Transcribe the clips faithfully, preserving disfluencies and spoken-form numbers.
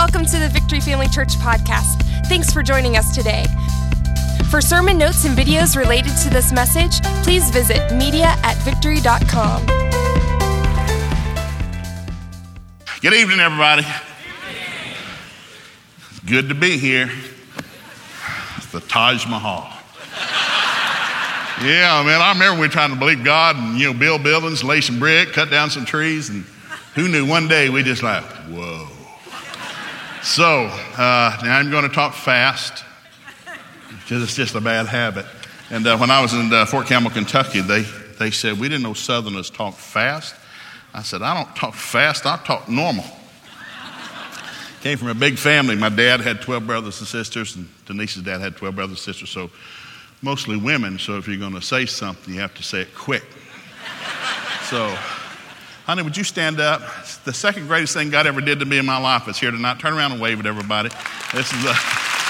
Welcome to the Victory Family Church podcast. Thanks for joining us today. For sermon notes and videos related to this message, please visit media at victory dot com. Good evening, everybody. It's good to be here. It's the Taj Mahal. Yeah, man, I remember we were trying to believe God and, you know, build buildings, lay some brick, cut down some trees, and who knew one day we just like, whoa. So, uh, now I'm going to talk fast because it's just a bad habit. And uh, when I was in uh, Fort Campbell, Kentucky, they, they said, we didn't know Southerners talk fast. I said, I don't talk fast, I talk normal. Came from a big family. My dad had twelve brothers and sisters, and Denise's dad had twelve brothers and sisters, so mostly women. So if you're going to say something, you have to say it quick. So, honey, would you stand up? It's the second greatest thing God ever did to me in my life is here tonight. Turn around and wave at everybody. This is the,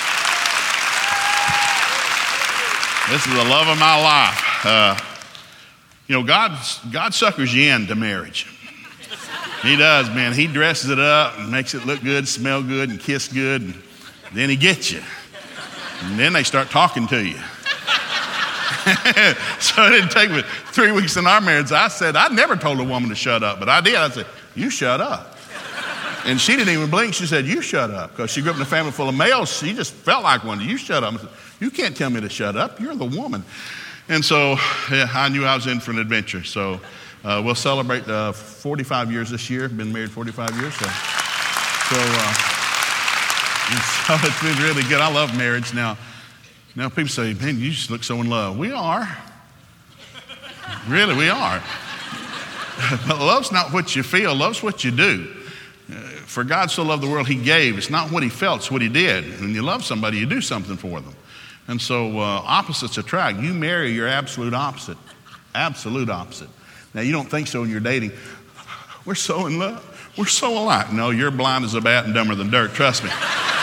this is the love of my life. Uh, you know, God, God suckers you into marriage. He does, man. He dresses it up and makes it look good, smell good, and kiss good. And then he gets you. And then they start talking to you. So it didn't take me three weeks in our marriage. I said, I never told a woman to shut up, but I did. I said, you shut up. And she didn't even blink. She said, you shut up. Because she grew up in a family full of males. She just felt like one. You shut up. I said, you can't tell me to shut up. You're the woman. And so yeah, I knew I was in for an adventure. So uh, we'll celebrate uh, forty-five years this year. Been married forty-five years. So, so, uh, so it's been really good. I love marriage now. Now people say, man, you just look so in love. We are. Really, we are. But love's not what you feel. Love's what you do. Uh, for God so loved the world, he gave. It's not what he felt, it's what he did. When you love somebody, you do something for them. And so uh, opposites attract. You marry your absolute opposite. Absolute opposite. Now, you don't think so when you're dating. We're so in love. We're so alike. No, you're blind as a bat and dumber than dirt. Trust me.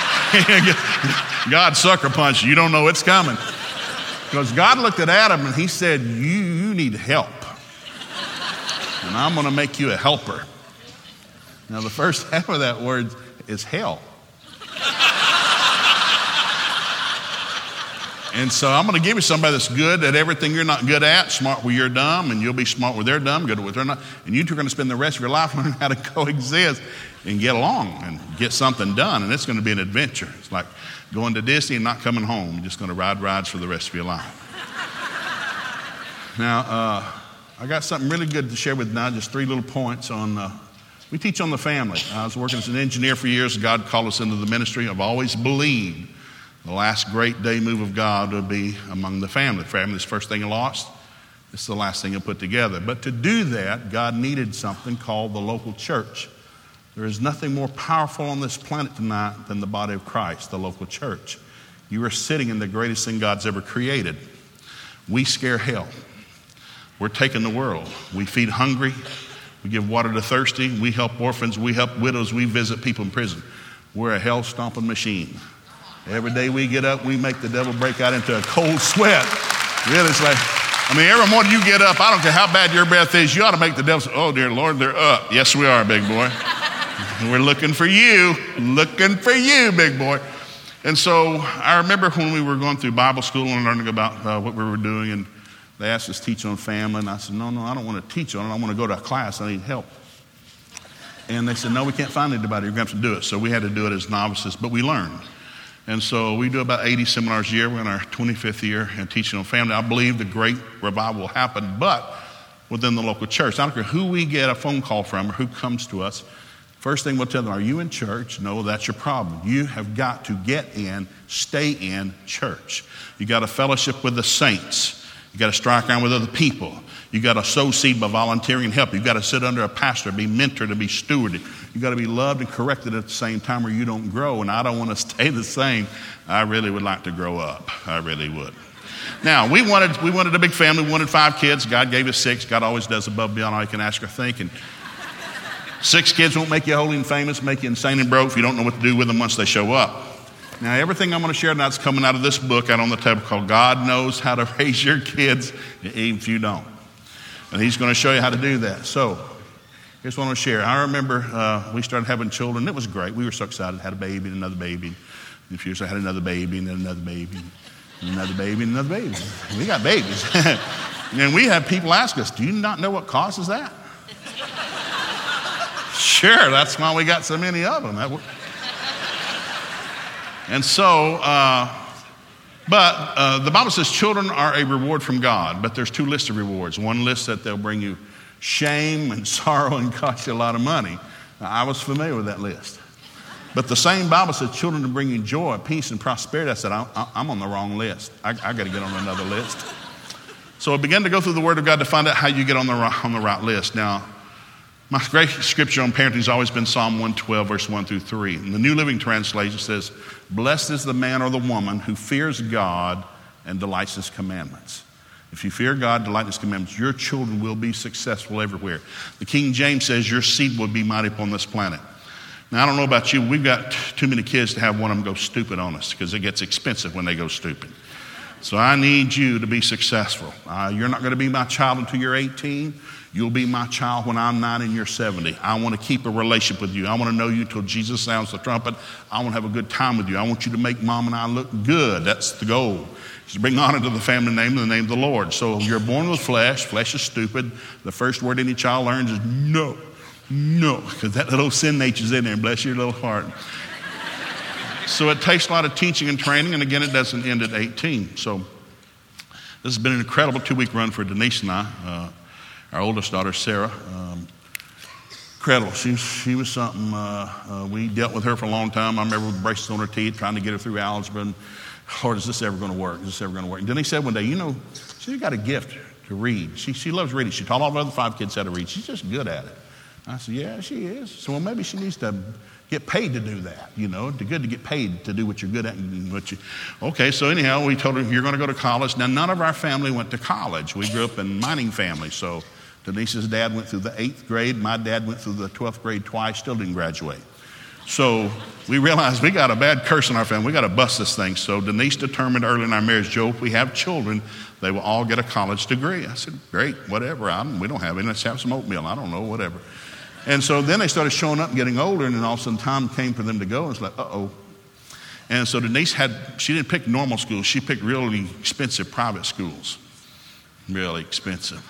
God sucker punched you. You don't know it's coming. Because God looked at Adam and he said, you, you need help. And I'm going to make you a helper. Now, the first half of that word is help. And so I'm going to give you somebody that's good at everything you're not good at, smart where you're dumb, and you'll be smart where they're dumb, good where they're not. And you two are going to spend the rest of your life learning how to coexist and get along and get something done. And it's going to be an adventure. It's like going to Disney and not coming home. You're just going to ride rides for the rest of your life. Now, uh, I got something really good to share with you now, just three little points on, uh, we teach on the family. I was working as an engineer for years. God called us into the ministry. I've always believed the last great day move of God would be among the family. The family's first thing lost. It's the last thing he'll put together. But to do that, God needed something called the local church. There is nothing more powerful on this planet tonight than the body of Christ, the local church. You are sitting in the greatest thing God's ever created. We scare hell. We're taking the world. We feed hungry. We give water to thirsty. We help orphans. We help widows. We visit people in prison. We're a hell-stomping machine. Every day we get up, we make the devil break out into a cold sweat. Really, it's like, I mean, every morning you get up, I don't care how bad your breath is, you ought to make the devil say, oh, dear Lord, they're up. Yes, we are, big boy. We're looking for you, looking for you, big boy. And so I remember when we were going through Bible school and learning about uh, what we were doing, and they asked us to teach on family, and I said, no, no, I don't want to teach on it. I want to go to a class. I need help. And they said, no, we can't find anybody. You're going to have to do it. So we had to do it as novices, but we learned. And so we do about eighty seminars a year. We're in our twenty-fifth year and teaching on family. I believe the great revival will happen, but within the local church. I don't care who we get a phone call from or who comes to us. First thing we'll tell them, are you in church? No, that's your problem. You have got to get in, stay in church. You got to fellowship with the saints. You got to strike iron with other people. You got to sow seed by volunteering and help. You got to sit under a pastor, be mentored, and be stewarded. You got to be loved and corrected at the same time, or you don't grow. And I don't want to stay the same. I really would like to grow up. I really would. Now we wanted we wanted a big family. We wanted five kids. God gave us six. God always does above and beyond all you can ask or think. And six kids won't make you holy and famous, make you insane and broke if you don't know what to do with them once they show up. Now, everything I'm going to share tonight is coming out of this book out on the table called God Knows How to Raise Your Kids, even if you don't. And he's going to show you how to do that. So Here's what I want to share. I remember uh, we started having children. It was great. We were so excited. Had a baby and another baby. And a few years I had another baby and then another baby and another baby and another baby. We got babies. And we have people ask us, do you not know what causes that? Sure, that's why we got so many of them. That and so, uh, but uh, the Bible says children are a reward from God, but there's two lists of rewards. One list that they'll bring you shame and sorrow and cost you a lot of money. Now, I was familiar with that list. But the same Bible says children will bring you joy, peace, and prosperity. I said, I, I, I'm on the wrong list. I, I got to get on another list. So I began to go through the Word of God to find out how you get on the right, on the right list. Now, my great scripture on parenting has always been Psalm one twelve, verse one through three. And the New Living Translation says, blessed is the man or the woman who fears God and delights in his commandments. If you fear God, delight in his commandments, your children will be successful everywhere. The King James says your seed will be mighty upon this planet. Now, I don't know about you, we've got too many kids to have one of them go stupid on us because it gets expensive when they go stupid. So I need you to be successful. Uh, you're not going to be my child until you're eighteen. You'll be my child when I'm nine and you're seventy. I want to keep a relationship with you. I want to know you till Jesus sounds the trumpet. I want to have a good time with you. I want you to make Mom and I look good. That's the goal. To bring honor to the family name in the name of the Lord. So you're born with flesh. Flesh is stupid. The first word any child learns is no, no, because that little sin nature's in there. Bless your little heart. So it takes a lot of teaching and training, and again, it doesn't end at eighteen. So this has been an incredible two-week run for Denise and I. Uh, our oldest daughter, Sarah. Um, incredible. She, she was something. Uh, uh, we dealt with her for a long time. I remember with braces on her teeth, trying to get her through algebra. And, Lord, is this ever going to work? Is this ever going to work? And Denise said one day, you know, she's got a gift to read. She, she loves reading. She taught all the other five kids how to read. She's just good at it. I said, yeah, she is. So well, maybe she needs to get paid to do that, you know. It's good to get paid to do what you're good at. And what you, okay, so anyhow, we told her, you're going to go to college. Now, none of our family went to college. We grew up in mining family. So Denise's dad went through the eighth grade. My dad went through the twelfth grade twice, still didn't graduate. So we realized we got a bad curse in our family. We got to bust this thing. So Denise determined early in our marriage, Joe, if we have children, they will all get a college degree. I said, great, whatever. I don't, we don't have any. Let's have some oatmeal. I don't know, whatever. And so then they started showing up and getting older, and then all of a sudden time came for them to go, and it's like, uh-oh. And so Denise had, she didn't pick normal schools. She picked really expensive private schools. Really expensive.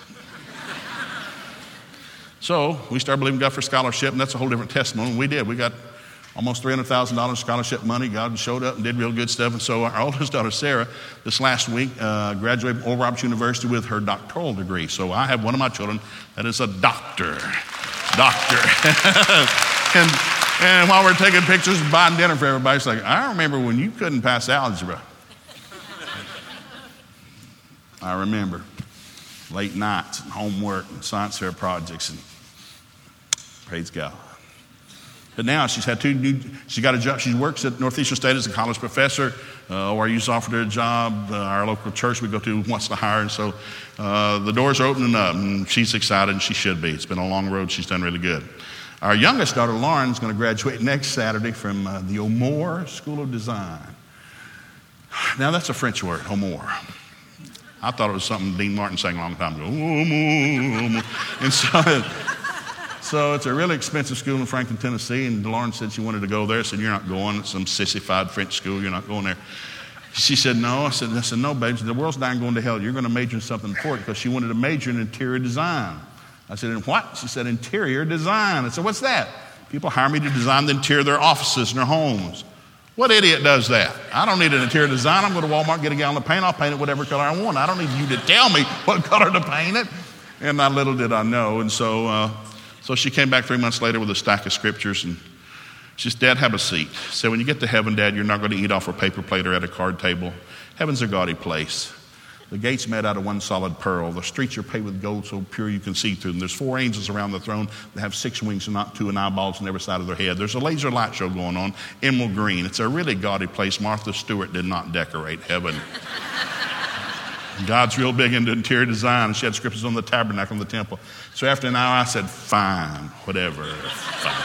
So we started believing God for scholarship, and that's a whole different testimony. We did. We got almost three hundred thousand dollars scholarship money. God showed up and did real good stuff. And so our oldest daughter, Sarah, this last week uh, graduated from Oral Roberts University with her doctoral degree. So I have one of my children that is a doctor. Doctor. and, and while we're taking pictures and buying dinner for everybody, it's like, I remember when you couldn't pass algebra. I remember late nights and homework and science fair projects, and praise God. But now she's had two new, she's got a job. She works at Northeastern State as a college professor. Uh, O R U's offered her a job. Uh, our local church we go to wants to hire. And so uh, the doors are opening up, and she's excited, and she should be. It's been a long road. She's done really good. Our youngest daughter, Lauren, is going to graduate next Saturday from uh, the O'Moore School of Design. Now, that's a French word, O'Moore. I thought it was something Dean Martin sang a long time ago. O'Moore. And so... So it's a really expensive school in Franklin, Tennessee, and Lauren said she wanted to go there. I said, you're not going. It's some sissified French school. You're not going there. She said, no. I said, I said, no, babe. The world's not going to hell. You're going to major in something important, because she wanted to major in interior design. I said, in what? She said, interior design. I said, what's that? People hire me to design the interior of their offices and their homes. What idiot does that? I don't need an interior design. I'm going to Walmart, get a gallon of paint. I'll paint it whatever color I want. I don't need you to tell me what color to paint it. And not little did I know. And so... Uh, So she came back three months later with a stack of scriptures, and she said, Dad, have a seat. So when you get to heaven, Dad, you're not going to eat off a paper plate or at a card table. Heaven's a gaudy place. The gate's made out of one solid pearl. The streets are paved with gold so pure you can see through them. There's four angels around the throne that have six wings and not two, and eyeballs on every side of their head. There's a laser light show going on, emerald green. It's a really gaudy place. Martha Stewart did not decorate heaven. God's real big into interior design, and she had scriptures on the tabernacle and the temple. So after an hour, I said, fine, whatever, fine.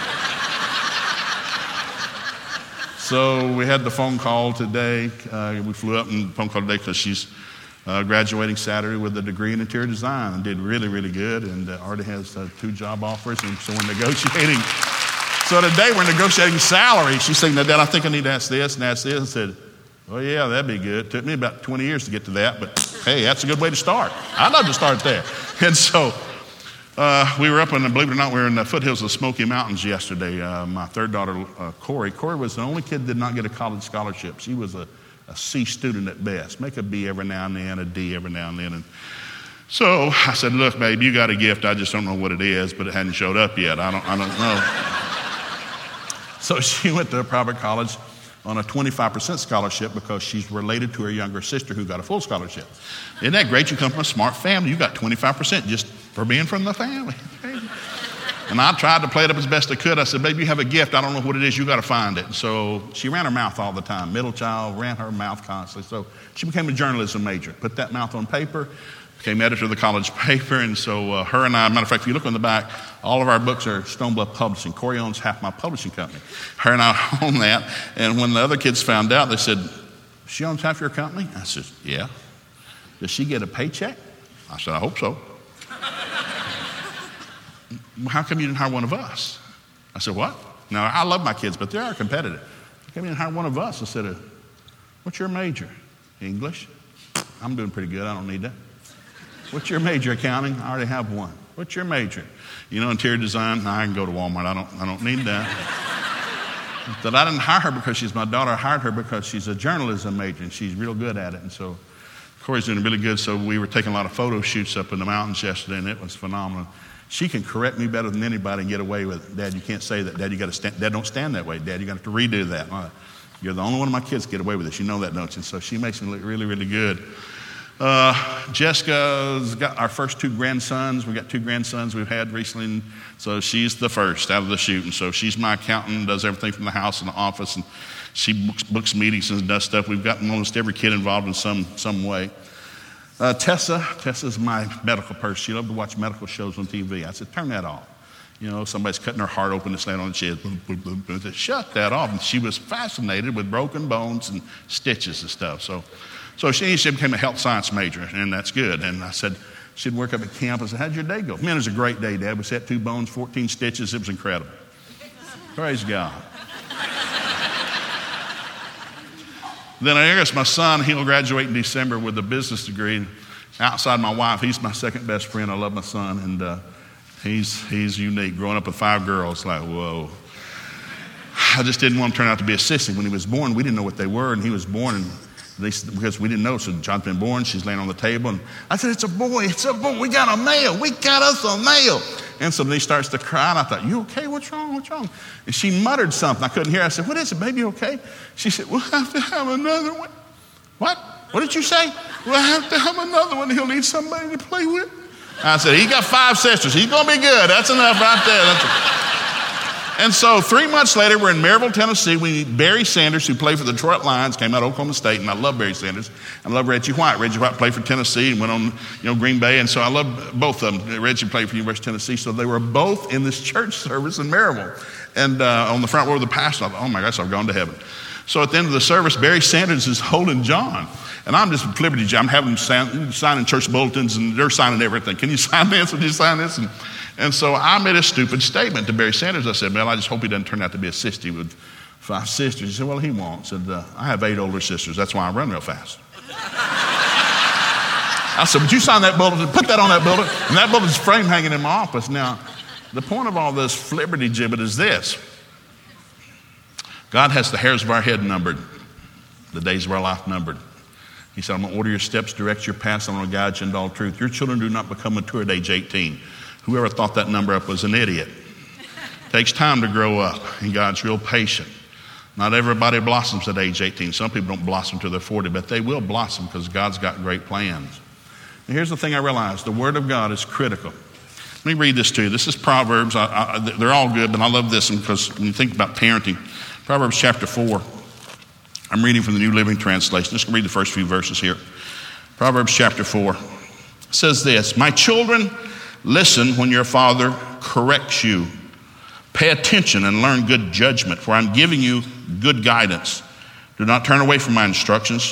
So we had the phone call today. Uh, we flew up and phone call today because she's uh, graduating Saturday with a degree in interior design and did really, really good, and uh, already has uh, two job offers, and so we're negotiating. So today we're negotiating salary. She's saying, now, Dad, I think I need to ask this and ask this. I said, well, yeah, that'd be good. It took me about twenty years to get to that, but hey, that's a good way to start. I'd love to start there. And so uh, we were up in, believe it or not, we were in the foothills of the Smoky Mountains yesterday. Uh, my third daughter, uh, Corey. Corey was the only kid that did not get a college scholarship. She was a, a C student at best. Make a B every now and then, a D every now and then. And so I said, look, babe, you got a gift. I just don't know what it is, but it hadn't showed up yet. I don't, I don't know. So she went to a private college on a twenty-five percent scholarship because she's related to her younger sister who got a full scholarship. Isn't that great? You come from a smart family. You got twenty-five percent just for being from the family. And I tried to play it up as best I could. I said, baby, you have a gift. I don't know what it is. You got to find it. So she ran her mouth all the time. Middle child ran her mouth constantly. So she became a journalism major. Put that mouth on paper. Became editor of the college paper, and so uh, her and I, matter of fact, if you look on the back, all of our books are Stone Bluff Publishing. Corey owns half my publishing company. Her and I own that, and when the other kids found out, they said, she owns half your company? I said, yeah. Does she get a paycheck? I said, I hope so. How come you didn't hire one of us? I said, what? Now, I love my kids, but they are competitive. How come you didn't hire one of us? I said, what's your major? English? I'm doing pretty good. I don't need that. What's your major? Accounting? I already have one. What's your major? You know, interior design? No, I can go to Walmart. I don't I don't need that. But I didn't hire her because she's my daughter. I hired her because she's a journalism major, and she's real good at it. And so Corey's doing really good. So we were taking a lot of photo shoots up in the mountains yesterday, and it was phenomenal. She can correct me better than anybody and get away with it. Dad, you can't say that. Dad, you got to stand. Dad, don't stand that way. Dad, you got to redo that. You're the only one of my kids get away with this. You know that, don't you? And so she makes me look really, really good. Uh, Jessica's got our first two grandsons. We got two grandsons we've had recently, and so she's the first out of the chute. And so she's my accountant, does everything from the house and the office, and she books, books meetings and does stuff. We've got almost every kid involved in some some way. Uh, Tessa, Tessa's my medical person. She loved to watch medical shows on T V. I said, turn that off. You know, somebody's cutting her heart open, it's laying on the chest. I said, shut that off. And she was fascinated with broken bones and stitches and stuff. So. So she, she became a health science major, and that's good. And I said, she'd work up at camp. I said, how'd your day go? Man, it was a great day, Dad. We set two bones, fourteen stitches. It was incredible. Praise God. Then I guess my son, he'll graduate in December with a business degree. Outside my wife, he's my second best friend. I love my son, and uh, he's he's unique. Growing up with five girls, like, whoa. I just didn't want him to turn out to be a sissy. When he was born, we didn't know what they were, and he was born, and They, because we didn't know. So John's been born, she's laying on the table, and I said, it's a boy, it's a boy, we got a male, we got us a male. And so then he starts to cry, and I thought, you okay, what's wrong, what's wrong? And she muttered something, I couldn't hear. I said, what is it, baby, okay? She said, we'll have to have another one. What? What did you say? We'll have to have another one, he'll need somebody to play with. I said, he got five sisters, he's gonna be good, that's enough right there. That's a- And so three months later, we're in Maryville, Tennessee. We meet Barry Sanders, who played for the Detroit Lions, came out of Oklahoma State, and I love Barry Sanders. I love Reggie White. Reggie White played for Tennessee and went on, you know, Green Bay, and so I love both of them. Reggie played for the University of Tennessee, so they were both in this church service in Maryville. And uh, on the front row of the pastor, I thought, oh my gosh, I've gone to heaven. So at the end of the service, Barry Sanders is holding John. And I'm just with Liberty John. I'm having them sign, signing church bulletins, and they're signing everything. Can you sign this? Would you sign this? And, and so I made a stupid statement to Barry Sanders. I said, well, I just hope he doesn't turn out to be a sissy with five sisters. He said, well, he won't. I said, uh, I have eight older sisters. That's why I run real fast. I said, would you sign that bulletin? Put that on that bulletin. And that bulletin's frame hanging in my office. Now, the point of all this flibberty gibbet is this. God has the hairs of our head numbered, the days of our life numbered. He said, I'm going to order your steps, direct your paths, I'm going to guide you into all truth. Your children do not become mature at age eighteen. Whoever thought that number up was an idiot. It takes time to grow up, and God's real patient. Not everybody blossoms at age eighteen. Some people don't blossom till they're forty, but they will blossom because God's got great plans. And here's the thing I realized. The Word of God is critical. Let me read this to you. This is Proverbs. I, I, they're all good, but I love this one because when you think about parenting, Proverbs chapter four. I'm reading from the New Living Translation. Just read the first few verses here. Proverbs chapter four says this, my children, listen when your father corrects you. Pay attention and learn good judgment, for I'm giving you good guidance. Do not turn away from my instructions.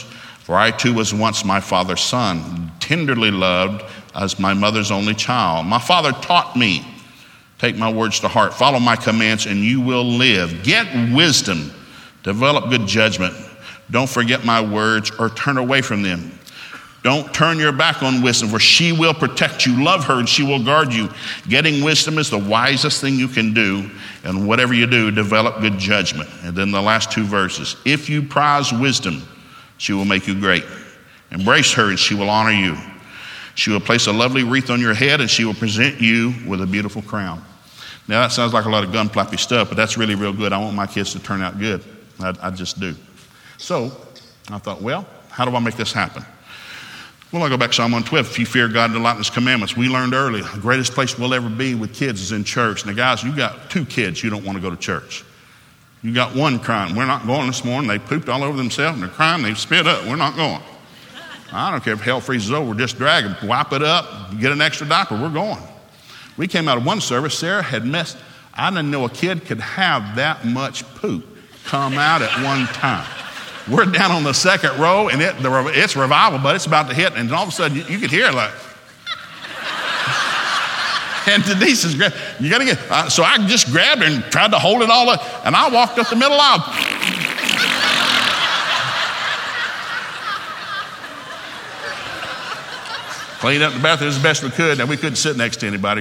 For I too was once my father's son, tenderly loved as my mother's only child. My father taught me, take my words to heart, follow my commands, and you will live. Get wisdom, develop good judgment. Don't forget my words or turn away from them. Don't turn your back on wisdom, for she will protect you. Love her and she will guard you. Getting wisdom is the wisest thing you can do. And whatever you do, develop good judgment. And then the last two verses. If you prize wisdom, she will make you great. Embrace her and she will honor you. She will place a lovely wreath on your head and she will present you with a beautiful crown. Now that sounds like a lot of gun flappy stuff, but that's really real good. I want my kids to turn out good. I, I just do. So I thought, well, how do I make this happen? Well, I go back to Psalm one twelve. If you fear God and delight in his commandments, we learned early, the greatest place we'll ever be with kids is in church. Now, guys, you got two kids, you don't want to go to church. You got one crying, we're not going this morning. They pooped all over themselves and they're crying, they've spit up, we're not going. I don't care if hell freezes over, just drag them, wipe it up, get an extra diaper, we're going. We came out of one service, Sarah had messed, I didn't know a kid could have that much poop come out at one time. We're down on the second row, and it, the, it's revival, but it's about to hit, and all of a sudden, you, you could hear it like, and Denise is, you gotta get, uh, so I just grabbed her and tried to hold it all up, and I walked up the middle aisle. Cleaned up the bathroom as best we could, and we couldn't sit next to anybody.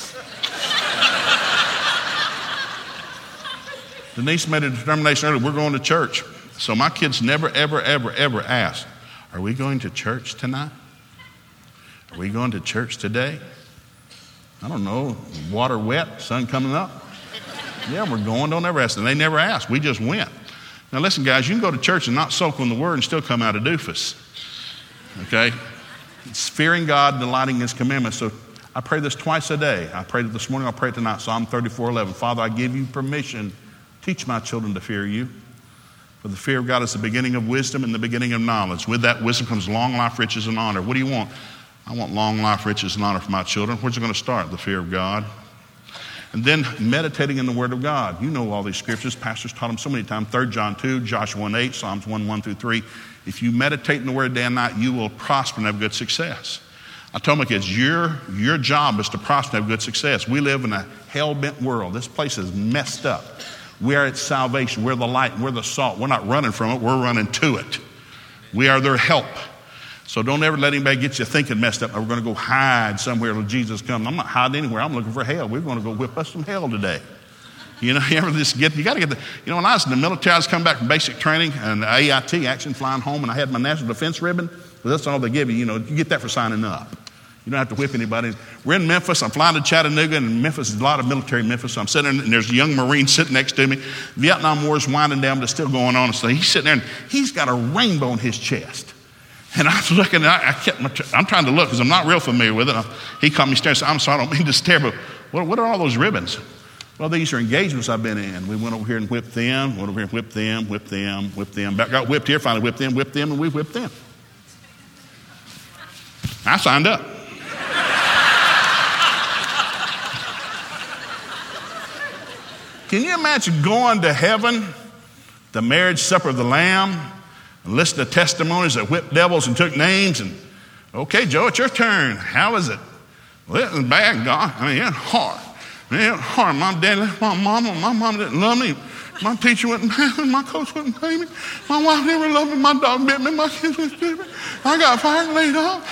Denise made a determination earlier, we're going to church. So my kids never, ever, ever, ever ask, are we going to church tonight? Are we going to church today? I don't know, water wet, sun coming up? Yeah, we're going, don't ever ask. And they never asked, we just went. Now listen, guys, you can go to church and not soak on the word and still come out a doofus. Okay? It's fearing God, delighting in his commandments. So I pray this twice a day. I prayed it this morning, I'll pray it tonight. Psalm thirty-four eleven. Father, I give you permission. Teach my children to fear you. For the fear of God is the beginning of wisdom and the beginning of knowledge. With that wisdom comes long life, riches, and honor. What do you want? I want long life, riches, and honor for my children. Where's it going to start? The fear of God. And then meditating in the Word of God. You know all these scriptures. Pastors taught them so many times. Third John two, Joshua one eight, Psalms one one through three. If you meditate in the Word day and night, you will prosper and have good success. I told my kids, your, your job is to prosper and have good success. We live in a hell-bent world. This place is messed up. We are its salvation. We're the light. We're the salt. We're not running from it. We're running to it. We are their help. So don't ever let anybody get you thinking messed up. We're going to go hide somewhere till Jesus comes. I'm not hiding anywhere. I'm looking for hell. We're going to go whip us some hell today. You know, you ever just get, you got to get the, you know, when I was in the military, I was coming back from basic training and A I T, action flying home, and I had my National Defense ribbon. But that's all they give you. You know, you get that for signing up. You don't have to whip anybody. We're in Memphis. I'm flying to Chattanooga, and Memphis is a lot of military in Memphis. So I'm sitting there, and there's a young Marine sitting next to me. Vietnam War is winding down, but it's still going on. So he's sitting there, and he's got a rainbow on his chest. And I was looking, and I, I kept my, I'm trying to look because I'm not real familiar with it. I, he caught me staring. So I'm sorry, I don't mean to stare, but what, what are all those ribbons? Well, these are engagements I've been in. We went over here and whipped them, went over here and whipped them, whipped them, whipped them. Back, got whipped here, finally whipped them, whipped them, and we whipped them. I signed up. Can you imagine going to heaven, the marriage supper of the Lamb, and listen to testimonies that whipped devils and took names? And, okay, Joe, it's your turn. How is it? Well, it was bad, God. I mean, it's hard. It was hard. My dad left my mama. My mom didn't love me. My teacher wouldn't pay me. My coach wouldn't pay me. My wife never loved me. My dog bit me. My kids were stupid. I got fired and laid off.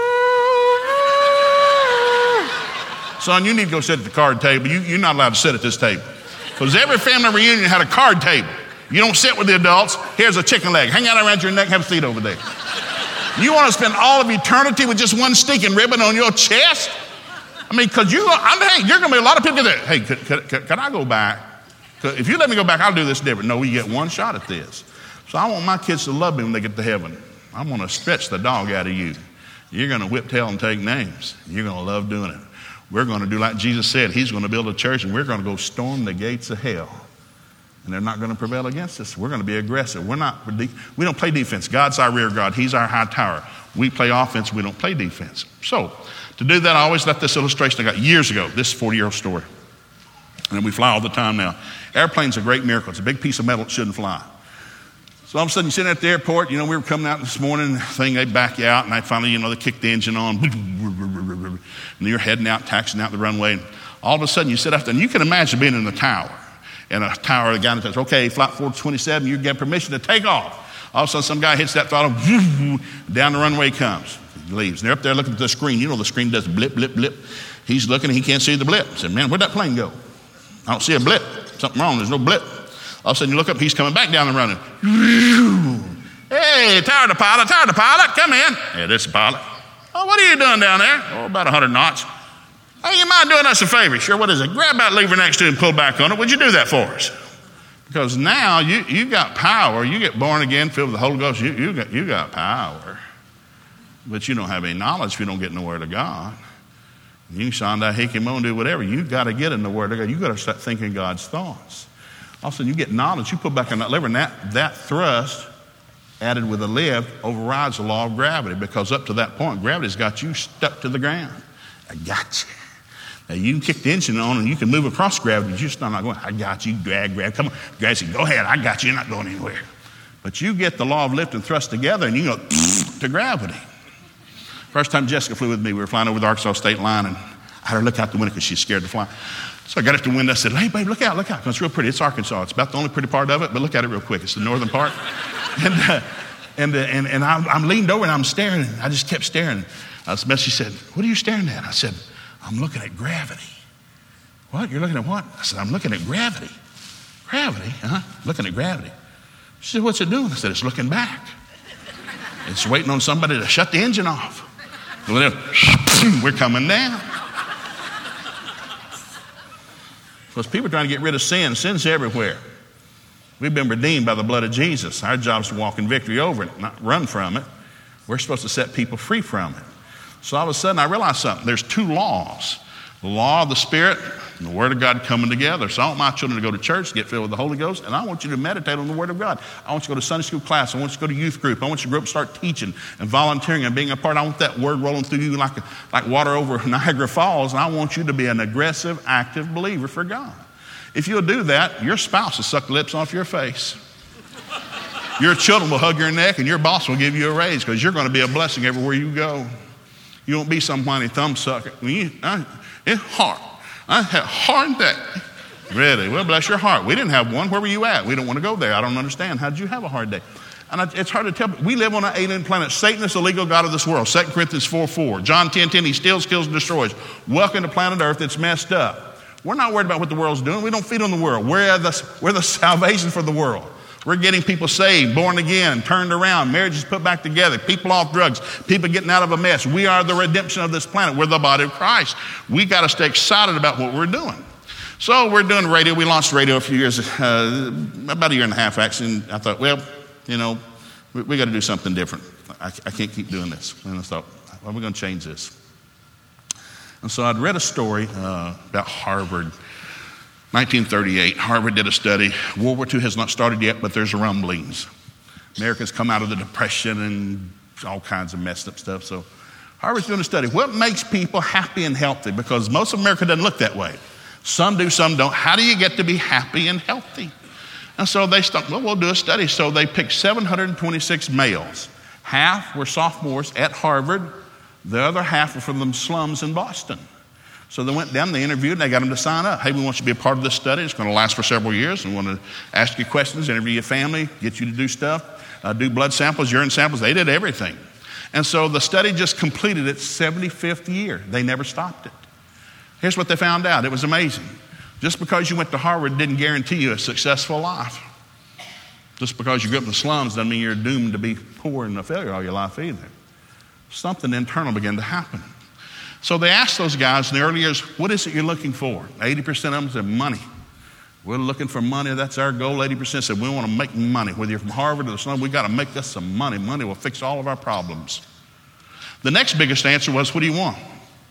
Son, you need to go sit at the card table. You, you're not allowed to sit at this table. Because every family reunion had a card table. You don't sit with the adults. Here's a chicken leg. Hang out around your neck, have a seat over there. You want to spend all of eternity with just one stinking ribbon on your chest? I mean, because you, I'm, hey, you're going to be a lot of people that, hey, could, could, could, could I go back? If you let me go back, I'll do this different. No, you get one shot at this. So I want my kids to love me when they get to heaven. I'm going to stretch the dog out of you. You're going to whip tail and take names. You're going to love doing it. We're going to do like Jesus said. He's going to build a church, and we're going to go storm the gates of hell. And they're not going to prevail against us. We're going to be aggressive. We're not, we don't play defense. God's our rear guard. He's our high tower. We play offense. We don't play defense. So to do that, I always let this illustration I got years ago. This forty-year-old story. And we fly all the time now. Airplane's a great miracle. It's a big piece of metal that shouldn't fly. So all of a sudden, you're sitting at the airport. You know, we were coming out this morning, thing, they back you out, and I finally, you know, they kick the engine on. And you're heading out, taxiing out the runway. And all of a sudden, you sit up there, and you can imagine being in the tower. And a tower, the guy says, okay, flight four twenty-seven, you get permission to take off. All of a sudden, some guy hits that throttle, down the runway comes. He leaves. And they're up there looking at the screen. You know the screen does blip, blip, blip. He's looking, and he can't see the blip. I said, man, where'd that plane go? I don't see a blip. Something wrong. There's no blip. All of a sudden, you look up, he's coming back down the runway. Hey, tower to pilot, tower to pilot, come in. Yeah, this is pilot. Oh, what are you doing down there? Oh, about one hundred knots. Hey, you mind doing us a favor? Sure, what is it? Grab that lever next to you and pull back on it. Would you do that for us? Because now you you got power. You get born again, filled with the Holy Ghost. You, you, got, you got power. But you don't have any knowledge if you don't get in the Word of God. You can sound that hikimon, do whatever. You got to get in the Word of God. You got to start thinking God's thoughts. All of a sudden, you get knowledge. You put back on that lever, and that, that thrust added with a lift overrides the law of gravity, because up to that point, gravity's got you stuck to the ground. I got you. Now, you can kick the engine on and you can move across gravity. You're just not going, I got you, drag, grab. Come on, gravity, go ahead, I got you, you're not going anywhere. But you get the law of lift and thrust together and you go to gravity. First time Jessica flew with me, we were flying over the Arkansas state line, and I had her look out the window because she's scared to fly. So I got up to the window, I said, hey, babe, look out, look out. It's real pretty. It's Arkansas. It's about the only pretty part of it, but look at it real quick. It's the northern part. and uh, and, uh, and and I'm, I'm leaned over and I'm staring, and I just kept staring. Uh, she said, what are you staring at? I said, I'm looking at gravity. What? You're looking at what? I said, I'm looking at gravity. Gravity? Uh-huh. Looking at gravity. She said, what's it doing? I said, it's looking back. It's waiting on somebody to shut the engine off. We're coming down. Because people are trying to get rid of sin. Sin's everywhere. We've been redeemed by the blood of Jesus. Our job is to walk in victory over it, not run from it. We're supposed to set people free from it. So all of a sudden I realized something. There's two laws. The law of the Spirit and the Word of God coming together. So I want my children to go to church, get filled with the Holy Ghost, and I want you to meditate on the Word of God. I want you to go to Sunday school class. I want you to go to youth group. I want you to grow up and start teaching and volunteering and being a part. I want that Word rolling through you like, like water over Niagara Falls, and I want you to be an aggressive, active believer for God. If you'll do that, your spouse will suck the lips off your face. Your children will hug your neck, and your boss will give you a raise, because you're going to be a blessing everywhere you go. You won't be some whiny thumb sucker. You, I, it's hard. I had a hard day. Really? Well, bless your heart. We didn't have one. Where were you at? We don't want to go there. I don't understand. How did you have a hard day? And I, it's hard to tell. We live on an alien planet. Satan is the legal god of this world. Second Corinthians four four. John ten ten, he steals, kills, and destroys. Welcome to planet Earth. It's messed up. We're not worried about what the world's doing. We don't feed on the world. We're the, we're the salvation for the world. We're getting people saved, born again, turned around, marriages put back together, people off drugs, people getting out of a mess. We are the redemption of this planet. We're the body of Christ. We got to stay excited about what we're doing. So we're doing radio. We launched radio a few years, uh, about a year and a half actually. And I thought, well, you know, we, we got to do something different. I, I can't keep doing this. And I thought, well, we're going to change this. And so I'd read a story uh, about Harvard. nineteen thirty-eight, Harvard did a study. World War Two has not started yet, but there's rumblings. America's come out of the Depression and all kinds of messed up stuff. So Harvard's doing a study. What makes people happy and healthy? Because most of America doesn't look that way. Some do, some don't. How do you get to be happy and healthy? And so they thought, well, we'll do a study. So they picked seven hundred twenty-six males. Half were sophomores at Harvard. The other half were from the slums in Boston. So they went down, they interviewed, and they got them to sign up. Hey, we want you to be a part of this study. It's going to last for several years. We want to ask you questions, interview your family, get you to do stuff, uh, do blood samples, urine samples. They did everything. And so the study just completed its seventy-fifth year. They never stopped it. Here's what they found out. It was amazing. Just because you went to Harvard didn't guarantee you a successful life. Just because you grew up in the slums doesn't mean you're doomed to be poor and a failure all your life either. Something internal began to happen. So they asked those guys in the early years, what is it you're looking for? eighty percent of them said money. We're looking for money. That's our goal. eighty percent said we want to make money. Whether you're from Harvard or the slum, we got to make us some money. Money will fix all of our problems. The next biggest answer was, what do you want?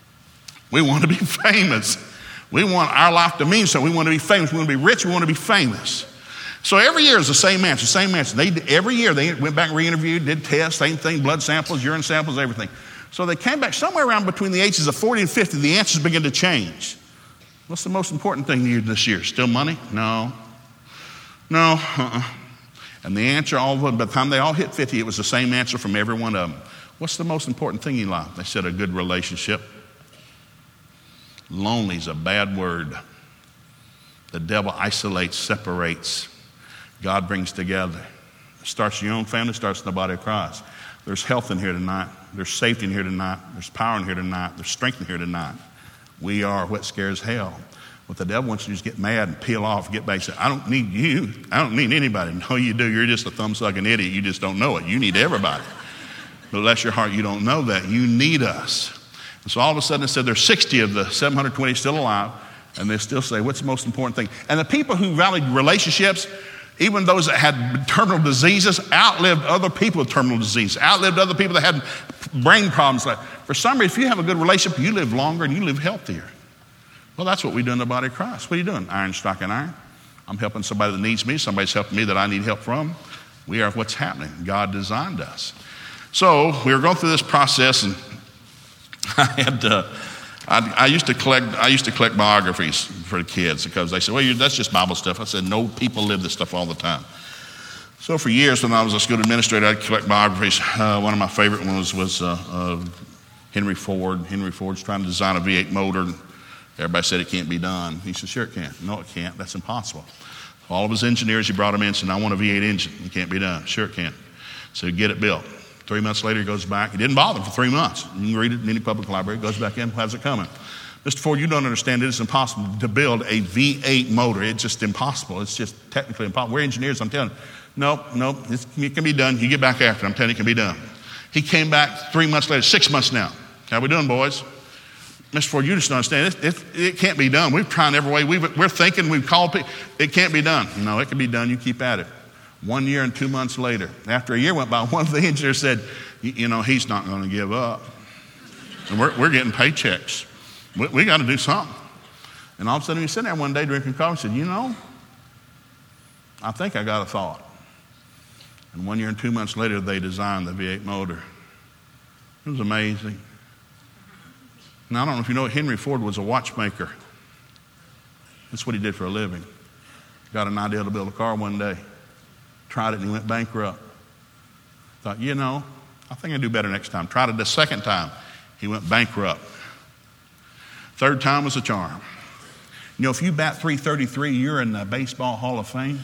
We want to be famous. We want our life to mean something. We want to be famous. We want to be rich. We want to be famous. So every year is the same answer, same answer. They, every year they went back and re-interviewed, did tests, same thing, blood samples, urine samples, everything. So they came back somewhere around between the ages of forty and fifty, the answers began to change. What's the most important thing to you this year? Still money? No. No. Uh-uh. And the answer, all of them, by the time they all hit fifty, it was the same answer from every one of them. What's the most important thing in life? They said a good relationship. Lonely is a bad word. The devil isolates, separates. God brings together. It starts in your own family, starts in the body of Christ. There's health in here tonight. There's safety in here tonight. There's power in here tonight. There's strength in here tonight. We are what scares hell. What the devil wants you to do is get mad and peel off and get back and say, I don't need you. I don't need anybody. No, you do. You're just a thumb-sucking idiot. You just don't know it. You need everybody. But bless your heart, you don't know that. You need us. And so all of a sudden it said there's sixty of the seven hundred twenty still alive, and they still say, what's the most important thing? And the people who valued relationships, even those that had terminal diseases, outlived other people with terminal disease, outlived other people that had brain problems. Like, for some reason, if you have a good relationship, you live longer and you live healthier. Well, that's what we do in the body of Christ. What are you doing? Iron striking iron. I'm helping somebody that needs me. Somebody's helping me that I need help from. We are what's happening. God designed us. So we were going through this process, and I had uh, I, I used to collect I used to collect biographies for the kids because they said, well, you, that's just Bible stuff. I said, no, people live this stuff all the time. So for years, when I was a school administrator, I'd collect biographies. Uh, one of my favorite ones was uh, uh, Henry Ford. Henry Ford's trying to design a V eight motor. Everybody said it can't be done. He said, sure it can. No, it can't. That's impossible. All of his engineers, he brought them in and said, I want a V eight engine. It can't be done. Sure it can. So get it built. Three months later, he goes back. He didn't bother for three months. You can read it in any public library. Goes back in. How's it coming? Mister Ford, you don't understand. It is impossible to build a V eight motor. It's just impossible. It's just technically impossible. We're engineers, I'm telling you. Nope, nope. It's, it can be done. You get back after it. I'm telling you, it can be done. He came back three months later, six months now. How we doing, boys? Mister Ford, you just don't understand. It, it, it can't be done. We've tried every way. We've, we're thinking, we've called people. It can't be done. No, it can be done. You keep at it. One year and two months later, after a year went by, one of the engineers said, you know, he's not going to give up. And we're, we're getting paychecks. We, we got to do something. And all of a sudden, he's sitting there one day drinking coffee and said, you know, I think I got a thought. And one year and two months later, they designed the V eight motor. It was amazing. Now, I don't know if you know, Henry Ford was a watchmaker. That's what he did for a living. Got an idea to build a car one day. Tried it and he went bankrupt. Thought, you know, I think I'll do better next time. Tried it the second time. He went bankrupt. Third time was a charm. You know, if you bat three thirty-three, you're in the Baseball Hall of Fame.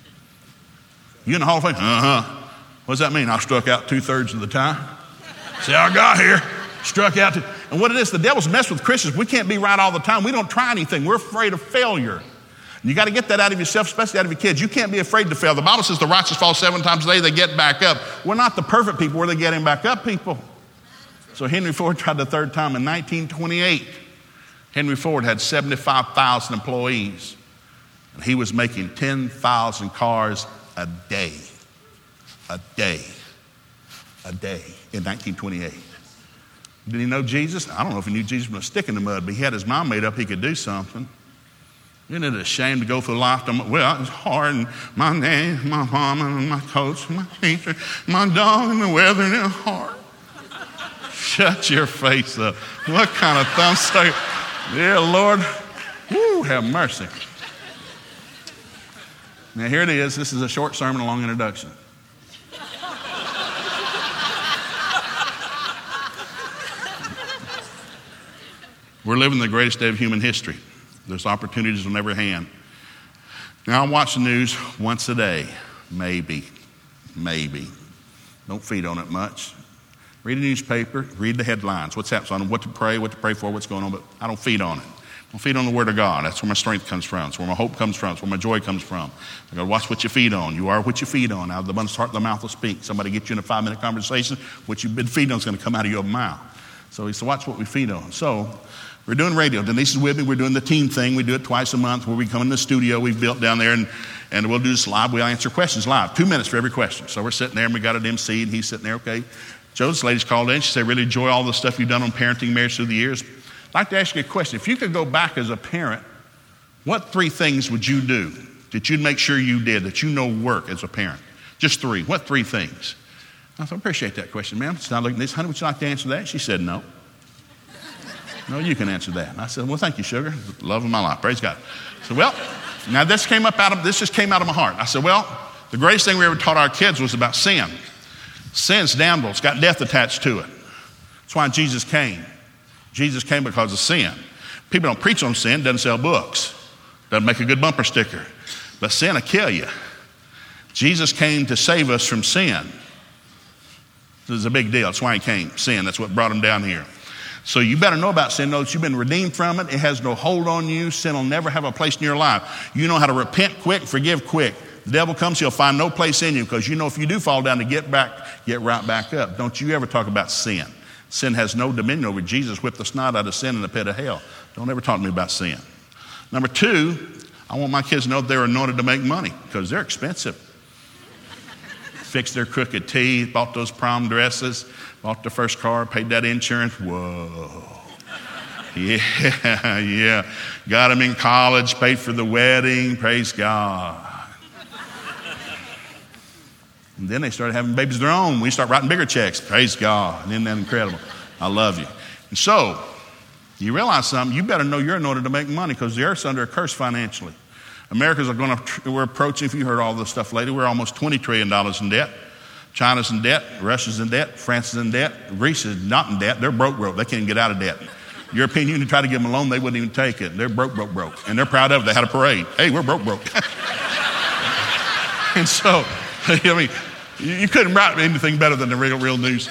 You in the Hall of Fame? Uh-huh. What does that mean? I struck out two-thirds of the time. See how I got here? Struck out. Two. And what it is, the devil's messed with Christians. We can't be right all the time. We don't try anything. We're afraid of failure. You got to get that out of yourself, especially out of your kids. You can't be afraid to fail. The Bible says the righteous fall seven times a day, they get back up. We're not the perfect people, we're the getting back up people. So Henry Ford tried the third time in nineteen twenty-eight. Henry Ford had seventy-five thousand employees. And he was making ten thousand cars a day. A day. A day in nineteen twenty-eight. Did he know Jesus? I don't know if he knew Jesus from a stick in the mud, but he had his mind made up he could do something. Isn't it a shame to go through life? Well, it's hard. And my name, my mom, and my coach, my teacher, my dog, and the weather, and it's hard. Shut your face up. What kind of thumbstick? Dear Lord, woo, have mercy. Now here it is. This is a short sermon, a long introduction. We're living the greatest day of human history. There's opportunities on every hand. Now I watch the news once a day, maybe, maybe. Don't feed on it much. Read a newspaper, read the headlines, what's happening, what to pray, what to pray for, what's going on, but I don't feed on it. I don't feed on the Word of God. That's where my strength comes from. That's where my hope comes from. That's where my joy comes from. I got to watch what you feed on. You are what you feed on. Out of the abundance of the heart, the mouth will speak. Somebody get you in a five-minute conversation, what you've been feeding on is going to come out of your mouth. So he said, watch what we feed on. So we're doing radio. Denise is with me. We're doing the team thing. We do it twice a month where we come in the studio we've built down there, and, and we'll do this live. We'll answer questions live. Two minutes for every question. So we're sitting there, and we got an M C, and he's sitting there, okay. Joe, this lady's called in. She said, really enjoy all the stuff you've done on parenting, marriage through the years. I'd like to ask you a question. If you could go back as a parent, what three things would you do that you'd make sure you did, that you know work as a parent? Just three. What three things? I thought, I appreciate that question, ma'am. So I looked at this. Honey, would you like to answer that? She said, no. No, you can answer that. And I said, well, thank you, sugar. Love of my life. Praise God. So, well, now this came up out of, this just came out of my heart. I said, well, the greatest thing we ever taught our kids was about sin. Sin's damnable. It's got death attached to it. That's why Jesus came. Jesus came because of sin. People don't preach on sin, doesn't sell books, doesn't make a good bumper sticker. But sin will kill you. Jesus came to save us from sin. This is a big deal. That's why he came. Sin, that's what brought him down here. So you better know about sin. Know that you've been redeemed from it. It has no hold on you. Sin will never have a place in your life. You know how to repent quick, forgive quick. The devil comes, he'll find no place in you because you know if you do fall down to get back, get right back up. Don't you ever talk about sin. Sin has no dominion over you. Jesus whipped the snot out of sin in the pit of hell. Don't ever talk to me about sin. Number two, I want my kids to know they're anointed to make money because they're expensive. Fixed their crooked teeth, bought those prom dresses, bought the first car, paid that insurance. Whoa. Yeah, yeah. Got them in college, paid for the wedding. Praise God. And then they started having babies of their own. We start writing bigger checks. Praise God. Isn't that incredible? I love you. And so, you realize something, you better know you're anointed to make money because the earth's under a curse financially. Americans are going to, we're approaching, if you heard all this stuff lately, we're almost twenty trillion dollars in debt. China's in debt, Russia's in debt, France is in debt, Greece is not in debt. They're broke, broke. They can't get out of debt. European Union tried to give them a loan, they wouldn't even take it. They're broke, broke, broke. And they're proud of it. They had a parade. Hey, we're broke, broke. And so, I mean, you couldn't write anything better than the real, real news.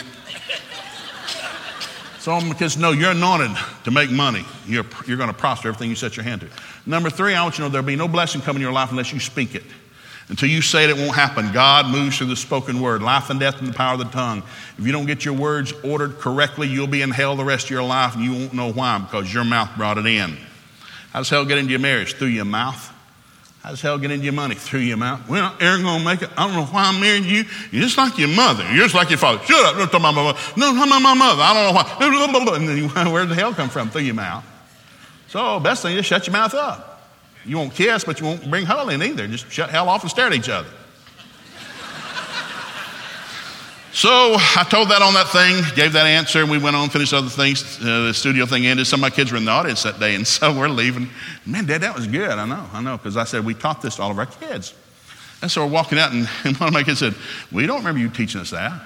So my kids know you're anointed to make money. You're, you're going to prosper everything you set your hand to. Number three, I want you to know there'll be no blessing coming in your life unless you speak it. Until you say it, it won't happen. God moves through the spoken word. Life and death in the power of the tongue. If you don't get your words ordered correctly, you'll be in hell the rest of your life, and you won't know why because your mouth brought it in. How does hell get into your marriage? Through your mouth. How does hell get into your money? Through your mouth. We're not ever going to make it. I don't know why I'm marrying you. You're just like your mother. You're just like your father. Shut up. Don't talk about my mother. No, not my mother. I don't know why. And then where did the hell come from? Through your mouth. So best thing is shut your mouth up. You won't kiss, but you won't bring hell in either. Just shut hell off and stare at each other. So I told that on that thing, gave that answer, and we went on and finished other things. Uh, the studio thing ended. Some of my kids were in the audience that day, and so we're leaving. Man, Dad, that was good. I know, I know, because I said we taught this to all of our kids. And so we're walking out, and, and one of my kids said, we don't remember you teaching us that.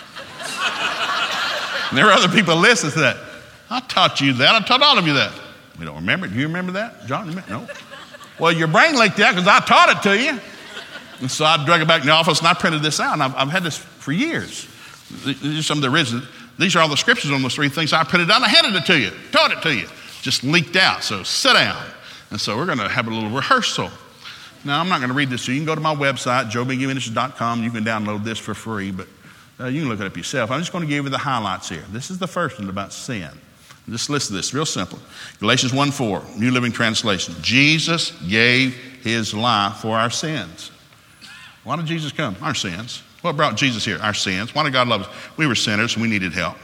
And there were other people listening to that. I taught you that. I taught all of you that. We don't remember. Do you remember that, John? No. Well, your brain leaked out because I taught it to you. And so I drug it back in the office, and I printed this out, and I've, I've had this for years. These are some of the original. These are all the scriptures on those three things. I printed it out, and I handed it to you, taught it to you. Just leaked out, so sit down. And so we're going to have a little rehearsal. Now, I'm not going to read this to you. You can go to my website, joe b g ministries dot com. You can download this for free, but uh, you can look it up yourself. I'm just going to give you the highlights here. This is the first one about sin. Just listen to this, real simple. Galatians one four, New Living Translation. Jesus gave his life for our sins. Why did Jesus come? Our sins. What brought Jesus here? Our sins. Why did God love us? We were sinners and we needed help.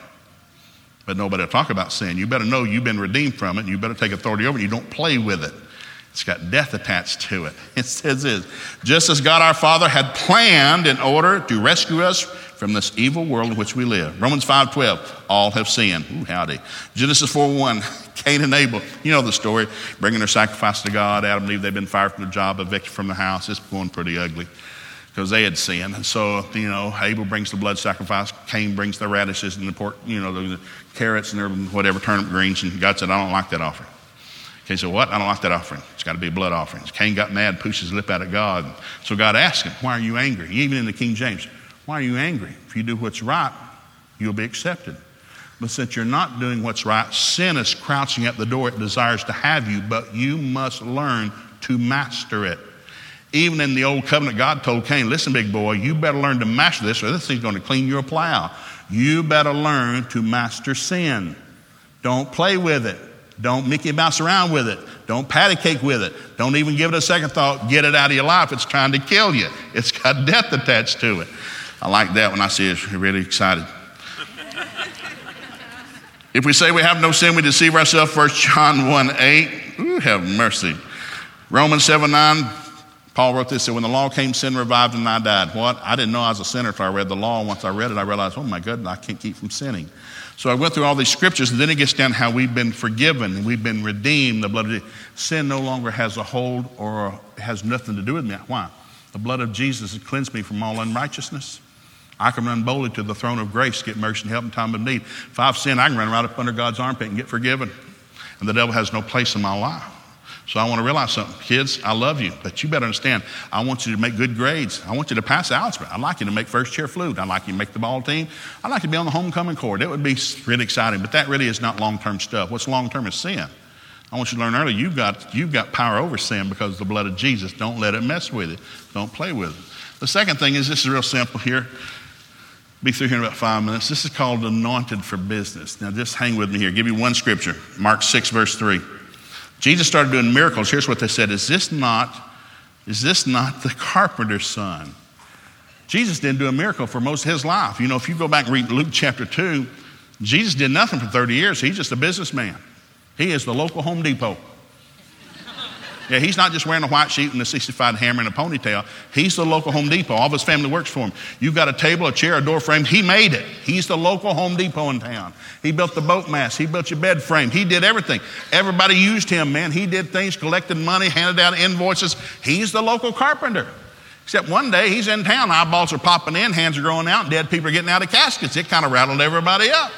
But nobody will talk about sin. You better know you've been redeemed from it. You better take authority over it. You don't play with it. It's got death attached to it. It says this, just as God our Father had planned in order to rescue us from this evil world in which we live. Romans five twelve, all have sinned. Ooh, howdy. Genesis four one, Cain and Abel. You know the story. Bringing their sacrifice to God. Adam and Eve, they've been fired from their job, evicted from the house. It's going pretty ugly because they had sinned. And so, you know, Abel brings the blood sacrifice. Cain brings the radishes and the pork, you know, the carrots and whatever, turnip greens. And God said, I don't like that offering. Cain said, what? I don't like that offering. It's got to be a blood offering. Cain got mad, pushed his lip out at God. So God asked him, why are you angry? Even in the King James, why are you angry? If you do what's right, you'll be accepted. But since you're not doing what's right, sin is crouching at the door. It desires to have you, but you must learn to master it. Even in the old covenant, God told Cain, listen, big boy, you better learn to master this or this thing's going to clean your plow. You better learn to master sin. Don't play with it. Don't Mickey Mouse around with it. Don't patty cake with it. Don't even give it a second thought. Get it out of your life. It's trying to kill you. It's got death attached to it. I like that when I see it. I'm really excited. If we say we have no sin, we deceive ourselves. First John one eight. Ooh, have mercy. Romans seven nine. Paul wrote this, that when the law came, sin revived and I died. What? I didn't know I was a sinner until I read the law. And once I read it, I realized, oh my goodness, I can't keep from sinning. So I went through all these scriptures, and then it gets down how we've been forgiven and we've been redeemed. The blood of sin no longer has a hold or has nothing to do with me. Why? The blood of Jesus has cleansed me from all unrighteousness. I can run boldly to the throne of grace, get mercy and help in time of need. If I've sinned, I can run right up under God's armpit and get forgiven. And the devil has no place in my life. So I want to realize something. Kids, I love you, but you better understand, I want you to make good grades. I want you to pass algebra. I'd like you to make first chair flute. I'd like you to make the ball team. I'd like you to be on the homecoming court. It would be really exciting, but that really is not long-term stuff. What's long-term is sin. I want you to learn early, you've got, you've got power over sin because of the blood of Jesus. Don't let it mess with it. Don't play with it. The second thing is, this is real simple here. Be through here in about five minutes. This is called anointed for business. Now just hang with me here. Give you one scripture, Mark six, verse three. Jesus started doing miracles. Here's what they said. Is this not, is this not the carpenter's son? Jesus didn't do a miracle for most of his life. You know, if you go back and read Luke chapter two, Jesus did nothing for thirty years. He's just a businessman. He is the local Home Depot. Yeah, he's not just wearing a white sheet and a sixty-five hammer and a ponytail. He's the local Home Depot. All of his family works for him. You've got a table, a chair, a door frame. He made it. He's the local Home Depot in town. He built the boat mast. He built your bed frame. He did everything. Everybody used him, man. He did things, collected money, handed out invoices. He's the local carpenter. Except one day he's in town. Eyeballs are popping in, hands are growing out, dead people are getting out of caskets. It kind of rattled everybody up.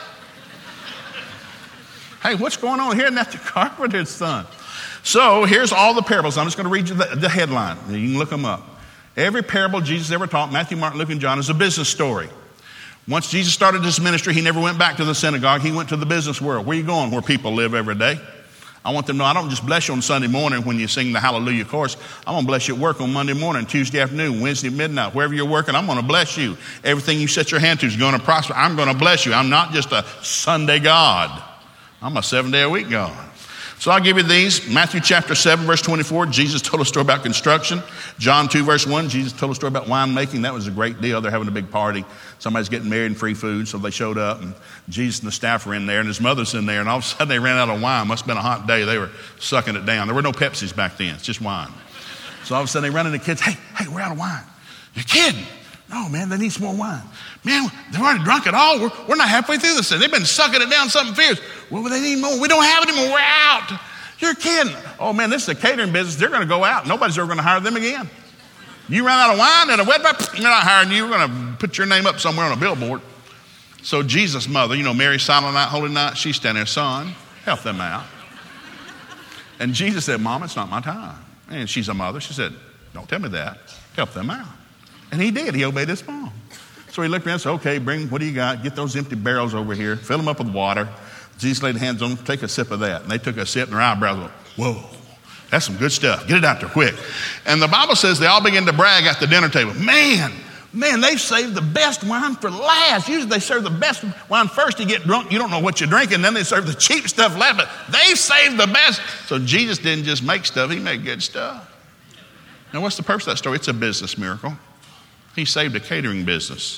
Hey, what's going on here? And that's the carpenter's son. So here's all the parables. I'm just going to read you the, the headline. You can look them up. Every parable Jesus ever taught, Matthew, Mark, Luke, and John, is a business story. Once Jesus started his ministry, he never went back to the synagogue. He went to the business world. Where are you going? Where people live every day. I want them to know I don't just bless you on Sunday morning when you sing the Hallelujah chorus. I'm going to bless you at work on Monday morning, Tuesday afternoon, Wednesday midnight. Wherever you're working, I'm going to bless you. Everything you set your hand to is going to prosper. I'm going to bless you. I'm not just a Sunday God. I'm a seven-day-a-week God. So I'll give you these. Matthew chapter seven, verse twenty-four, Jesus told a story about construction. John two, verse one, Jesus told a story about winemaking. That was a great deal. They're having a big party. Somebody's getting married and free food, so they showed up, and Jesus and the staff were in there, and his mother's in there, and all of a sudden they ran out of wine. Must have been a hot day. They were sucking it down. There were no Pepsis back then. It's just wine. So all of a sudden they run into the kids. Hey, hey, we're out of wine. You're kidding. No, man, they need some more wine. Man, they've already drunk it all. We're, we're not halfway through this thing. They've been sucking it down something fierce. Well, they need more. We don't have it anymore. We're out. You're kidding. Oh, man, this is a catering business. They're going to go out. Nobody's ever going to hire them again. You run out of wine at a wedding, you're not hiring you. We're going to put your name up somewhere on a billboard. So Jesus' mother, you know, Mary, Silent Night, Holy Night, she's standing there, son, help them out. And Jesus said, Mom, it's not my time. And she's a mother. She said, don't tell me that. Help them out. And he did. He obeyed his mom. So he looked around and said, okay, bring, what do you got? Get those empty barrels over here. Fill them up with water. Jesus laid hands on them. Take a sip of that. And they took a sip and their eyebrows went, whoa, that's some good stuff. Get it out there quick. And the Bible says they all began to brag at the dinner table. Man, man, they've saved the best wine for last. Usually they serve the best wine first. You get drunk. You don't know what you're drinking. Then they serve the cheap stuff last. But they've saved the best. So Jesus didn't just make stuff. He made good stuff. Now, what's the purpose of that story? It's a business miracle. He saved a catering business.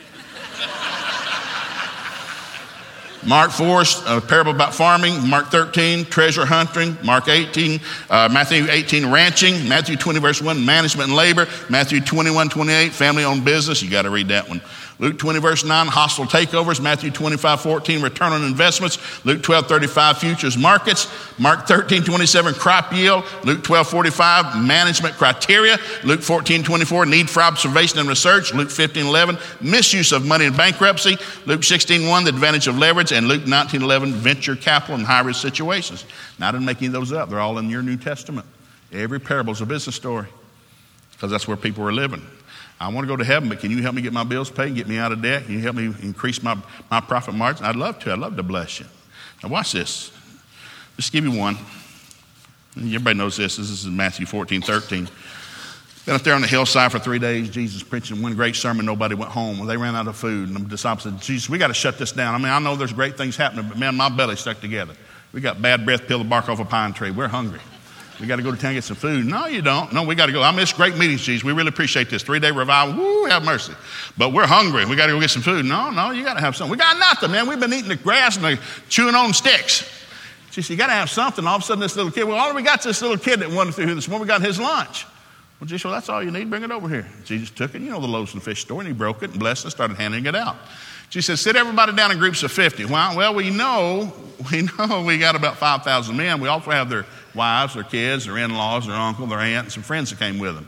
Mark four, a parable about farming. Mark thirteen, treasure hunting. Mark eighteen, uh, Matthew eighteen, ranching. Matthew twenty, verse one, management and labor. Matthew twenty-one, twenty-eight, family-owned business. You got to read that one. Luke twenty, verse nine, hostile takeovers. Matthew twenty-five, fourteen, return on investments. Luke twelve, thirty-five, futures markets. Mark thirteen, twenty-seven, crop yield. Luke twelve, forty-five, management criteria. Luke fourteen, twenty-four, need for observation and research. Luke fifteen, eleven, misuse of money in bankruptcy. Luke sixteen, one, the advantage of leverage. And Luke nineteen, eleven, venture capital in high-risk situations. Now, I didn't make any of those up. They're all in your New Testament. Every parable is a business story because that's where people are living. I want to go to heaven, but can you help me get my bills paid, get me out of debt? Can you help me increase my, my profit margin? I'd love to. I'd love to bless you. Now watch this. Just give you one. Everybody knows this. This is Matthew fourteen, thirteen. Been up there on the hillside for three days. Jesus preaching one great sermon. Nobody went home. Well, they ran out of food. And the disciples said, Jesus, we got to shut this down. I mean, I know there's great things happening, but man, my belly's stuck together. We got bad breath, peel the bark off a pine tree. We're hungry. We got to go to town and get some food. No, you don't. No, we got to go. I miss great meetings, Jesus. We really appreciate this. Three-day revival. Woo, have mercy. But we're hungry. We got to go get some food. No, no, you got to have something. We got nothing, man. We've been eating the grass and the, chewing on sticks. She said, you got to have something. All of a sudden, this little kid, well, all we got is this little kid that wandered through here this morning. We got his lunch. Well, Jesus, well, that's all you need. Bring it over here. Jesus took it. You know the loaves and fish store, and he broke it and blessed it and started handing it out. She said, sit everybody down in groups of fifty. Well, well, we know, we know we got about five thousand men. We also have their wives, their kids, their in-laws, their uncle, their aunt, and some friends that came with them.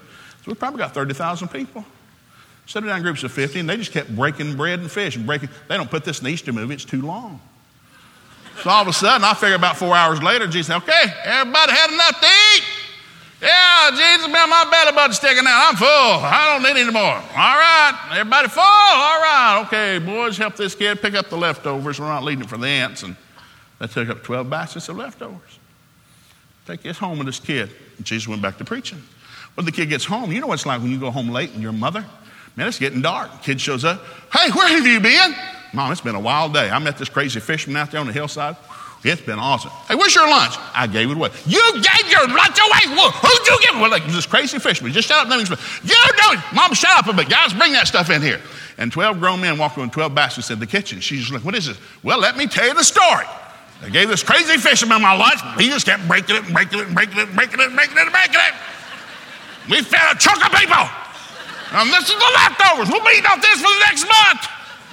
So we probably got thirty thousand people. Set it down in groups of fifty, and they just kept breaking bread and fish and breaking. They don't put this in the Easter movie. It's too long. So all of a sudden, I figure about four hours later, Jesus said, okay, everybody had enough to eat? Yeah, Jesus, man, my belly button's sticking out. I'm full. I don't need any more. All right, everybody full? All right. Okay, boys, help this kid pick up the leftovers. We're not leaving it for the ants. And they took up twelve baskets of leftovers. Take this home with this kid. And Jesus went back to preaching. When the kid gets home, you know what it's like when you go home late and your mother? Man, it's getting dark. Kid shows up. Hey, where have you been? Mom, it's been a wild day. I met this crazy fisherman out there on the hillside. It's been awesome. Hey, where's your lunch? I gave it away. You gave your lunch away? Well, who'd you give it? Well, like this crazy fisherman. Just shut up. Let me explain. You know, Mom, shut up a bit. Guys, bring that stuff in here. And twelve grown men walked in twelve baskets in the kitchen. She's just like, what is this? Well, let me tell you the story. I gave this crazy fisherman my lunch. He just kept breaking it and breaking it and breaking it and breaking it and breaking it and breaking it. We fed a chunk of people. And this is the leftovers. We'll be eating off this for the next month.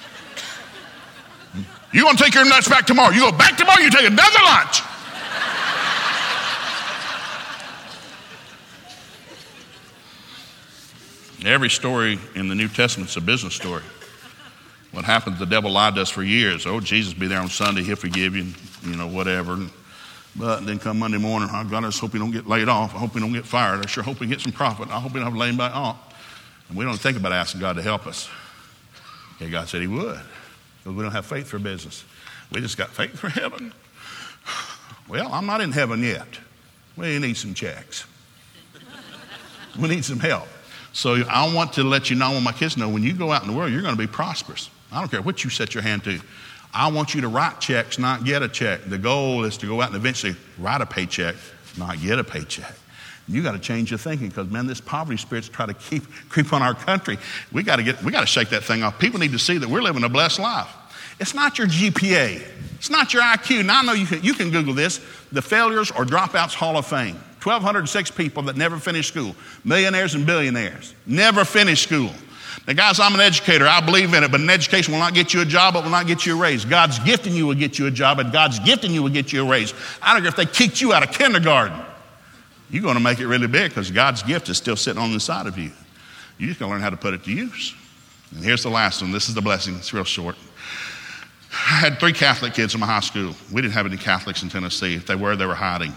You're going to take your nuts back tomorrow. You go back tomorrow, you take another lunch. Every story in the New Testament is a business story. What happens, the devil lied to us for years. Oh, Jesus will be there on Sunday. He'll forgive you, you know, whatever. But then come Monday morning, oh, God, I just hope you don't get laid off. I hope you don't get fired. I sure hope you get some profit. I hope you don't have to lay him back off. And we don't think about asking God to help us. Okay, God said he would. Because we don't have faith for business. We just got faith for heaven. Well, I'm not in heaven yet. We need some checks. We need some help. So I want to let you know, I want my kids to know, when you go out in the world, you're going to be prosperous. I don't care what you set your hand to. I want you to write checks, not get a check. The goal is to go out and eventually write a paycheck, not get a paycheck. You got to change your thinking because, man, this poverty spirit's trying to keep creep on our country. We got to get, we got to shake that thing off. People need to see that we're living a blessed life. It's not your G P A. It's not your I Q. Now I know you can, you can Google this. The Failures or Dropouts Hall of Fame. twelve oh six people that never finished school. Millionaires and billionaires. Never finished school. Now, guys, I'm an educator. I believe in it, but an education will not get you a job. It will not get you a raise. God's gifting you will get you a job, and God's gifting you will get you a raise. I don't care if they kicked you out of kindergarten. You're going to make it really big because God's gift is still sitting on the side of you. You just got to learn how to put it to use. And here's the last one. This is the blessing. It's real short. I had three Catholic kids in my high school. We didn't have any Catholics in Tennessee. If they were, they were hiding.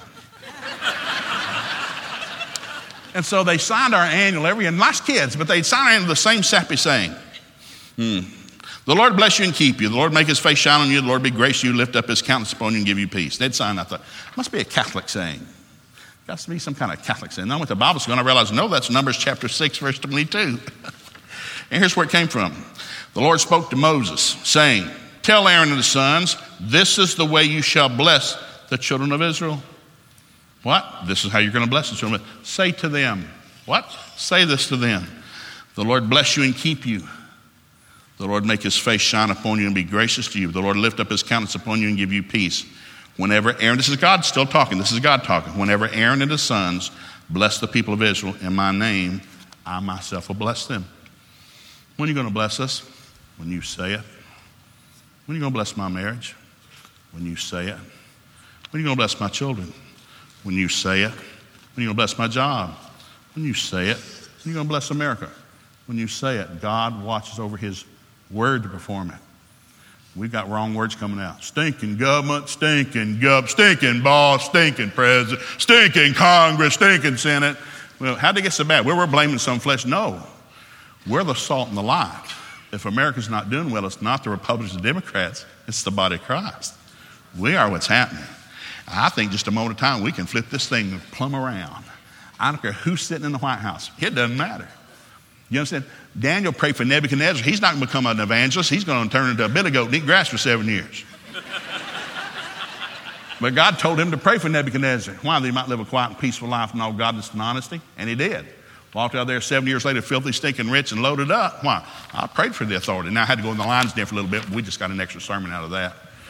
And so they signed our annual every year. Nice kids, but they signed our annual the same sappy saying. Hmm. The Lord bless you and keep you. The Lord make his face shine on you. The Lord be gracious to you, lift up his countenance upon you and give you peace. They'd sign that. I thought, must be a Catholic saying. Got to be some kind of Catholic saying. Then I went to Bible school and I realized, no, that's Numbers chapter six, verse twenty-two. And here's where it came from. The Lord spoke to Moses, saying, tell Aaron and his sons, this is the way you shall bless the children of Israel. What? This is how you're going to bless the children. Say to them. What? Say this to them. The Lord bless you and keep you. The Lord make his face shine upon you and be gracious to you. The Lord lift up his countenance upon you and give you peace. Whenever Aaron, this is God still talking, this is God talking. Whenever Aaron and his sons bless the people of Israel in my name, I myself will bless them. When are you going to bless us? When you say it. When are you going to bless my marriage? When you say it. When are you going to bless my children? When you say it. When are you going to bless my job? When you say it. When are you going to bless America? When you say it. God watches over his word to perform it. We've got wrong words coming out. Stinking government, stinking gov, stinking boss, stinking president, stinking Congress, stinking Senate. Well, how'd they get so bad? Well, we're blaming some flesh. No. We're the salt and the light. If America's not doing well, it's not the Republicans and Democrats. It's the body of Christ. We are what's happening. I think just a moment of time, we can flip this thing plumb around. I don't care who's sitting in the White House. It doesn't matter. You understand? Daniel prayed for Nebuchadnezzar. He's not going to become an evangelist. He's going to turn into a billy goat and eat grass for seven years. But God told him to pray for Nebuchadnezzar. Why? That he might live a quiet and peaceful life in all godliness and honesty. And he did. Walked out there seven years later, filthy, stinking rich and loaded up. Why? I prayed for the authority. Now I had to go in the lion's den for a little bit, but we just got an extra sermon out of that.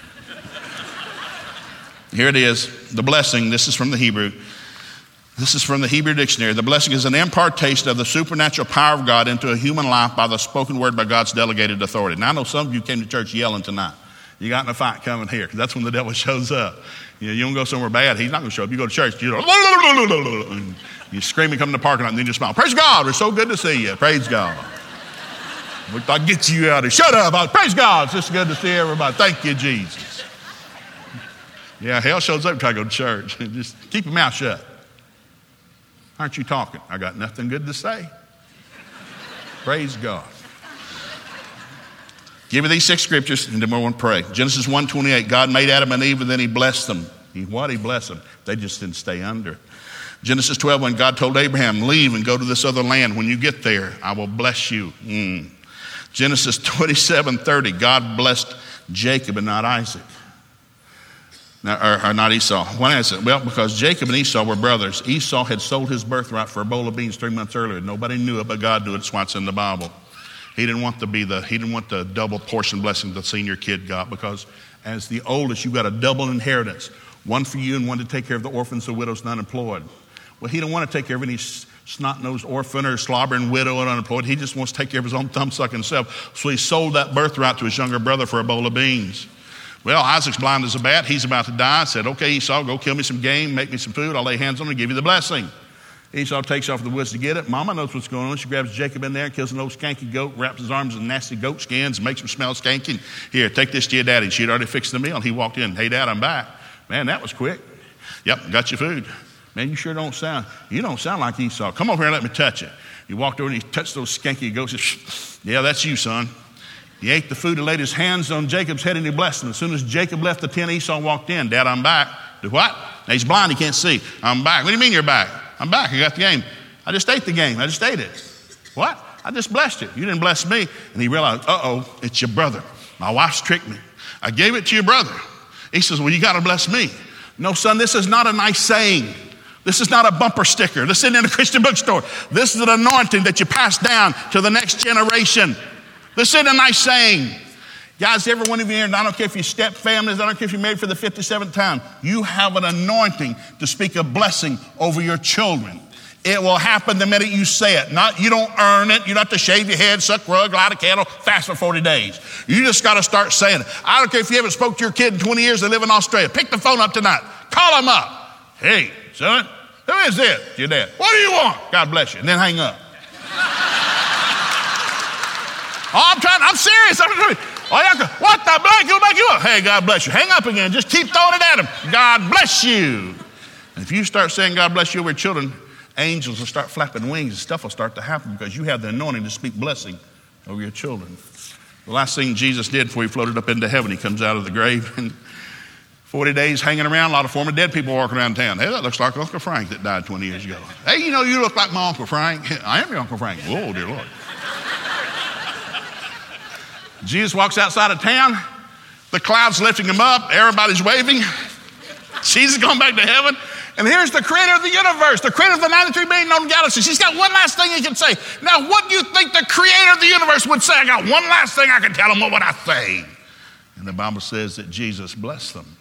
Here it is, the blessing. This is from the Hebrew. This is from the Hebrew dictionary. The blessing is an impartation of the supernatural power of God into a human life by the spoken word by God's delegated authority. Now I know some of you came to church yelling tonight. You got in a fight coming here because that's when the devil shows up. You know, you don't go somewhere bad, he's not going to show up. You go to church, you know, and you scream and come in the parking lot, and then you smile. Praise God, it's so good to see you. Praise God. I'll get you out of here. Shut up. Praise God, it's just good to see everybody. Thank you, Jesus. Yeah, hell shows up and try to go to church. Just keep your mouth shut. Aren't you talking? I got nothing good to say. Praise God. Give me these six scriptures and then we're going to pray. Genesis one twenty-eight, God made Adam and Eve and then he blessed them. He what? He blessed them. They just didn't stay under. Genesis twelve, when God told Abraham, leave and go to this other land. When you get there, I will bless you. Mm. Genesis twenty-seven thirty, God blessed Jacob and not Isaac. Or, or not Esau. Why is it? Well, because Jacob and Esau were brothers. Esau had sold his birthright for a bowl of beans three months earlier. Nobody knew it, but God knew it. That's why it's in the Bible. He didn't want to be the. He didn't want the double portion blessing the senior kid got, because as the oldest, you got a double inheritance, one for you and one to take care of the orphans, the widows, and unemployed. Well, he didn't want to take care of any snot-nosed orphan or slobbering widow and unemployed. He just wants to take care of his own thumbsucking himself. So he sold that birthright to his younger brother for a bowl of beans. Well, Isaac's blind as a bat. He's about to die. Said, okay, Esau, go kill me some game, make me some food. I'll lay hands on him and give you the blessing. Esau takes off to the woods to get it. Mama knows what's going on. She grabs Jacob in there and kills an old skanky goat, wraps his arms in nasty goat skins, makes him smell skanky. Here, take this to your daddy. She'd already fixed the meal. He walked in. Hey, Dad, I'm back. Man, that was quick. Yep, got your food. Man, you sure don't sound, you don't sound like Esau. Come over here and let me touch it. He walked over and he touched those skanky goats. Said, yeah, that's you, son. He ate the food and laid his hands on Jacob's head and he blessed him. As soon as Jacob left the tent, Esau walked in. Dad, I'm back. Do what? Now, he's blind, he can't see. I'm back. What do you mean you're back? I'm back. I got the game. I just ate the game. I just ate it. What? I just blessed it. You didn't bless me. And he realized, uh-oh, it's your brother. My wife's tricked me. I gave it to your brother. He says, well, you got to bless me. No, son, this is not a nice saying. This is not a bumper sticker. This isn't in a Christian bookstore. This is an anointing that you pass down to the next generation. This isn't a nice saying. Guys, every one of you here, and I don't care if you step families, I don't care if you're married for the fifty-seventh time, you have an anointing to speak a blessing over your children. It will happen the minute you say it. Not, you don't earn it. You don't have to shave your head, suck rug, light a candle, fast for forty days. You just got to start saying it. I don't care if you haven't spoke to your kid in twenty years, they live in Australia. Pick the phone up tonight. Call them up. Hey, son, who is this? Your dad. What do you want? God bless you. And then hang up. Oh, I'm trying, I'm serious. I'm trying. Oh, yeah, what the blank? He'll make you up. Hey, God bless you. Hang up again. Just keep throwing it at him. God bless you. And if you start saying God bless you over your children, angels will start flapping wings and stuff will start to happen because you have the anointing to speak blessing over your children. The last thing Jesus did before he floated up into heaven, he comes out of the grave and forty days hanging around, a lot of former dead people walking around town. Hey, that looks like Uncle Frank that died twenty years ago. Hey, you know, you look like my Uncle Frank. I am your Uncle Frank. Whoa, dear Lord. Jesus walks outside of town. The clouds lifting him up. Everybody's waving. Jesus going back to heaven. And here's the creator of the universe, the creator of the ninety-three billion known galaxies. He's got one last thing he can say. Now, what do you think the creator of the universe would say? I got one last thing I can tell him. What would I say? And the Bible says that Jesus blessed them.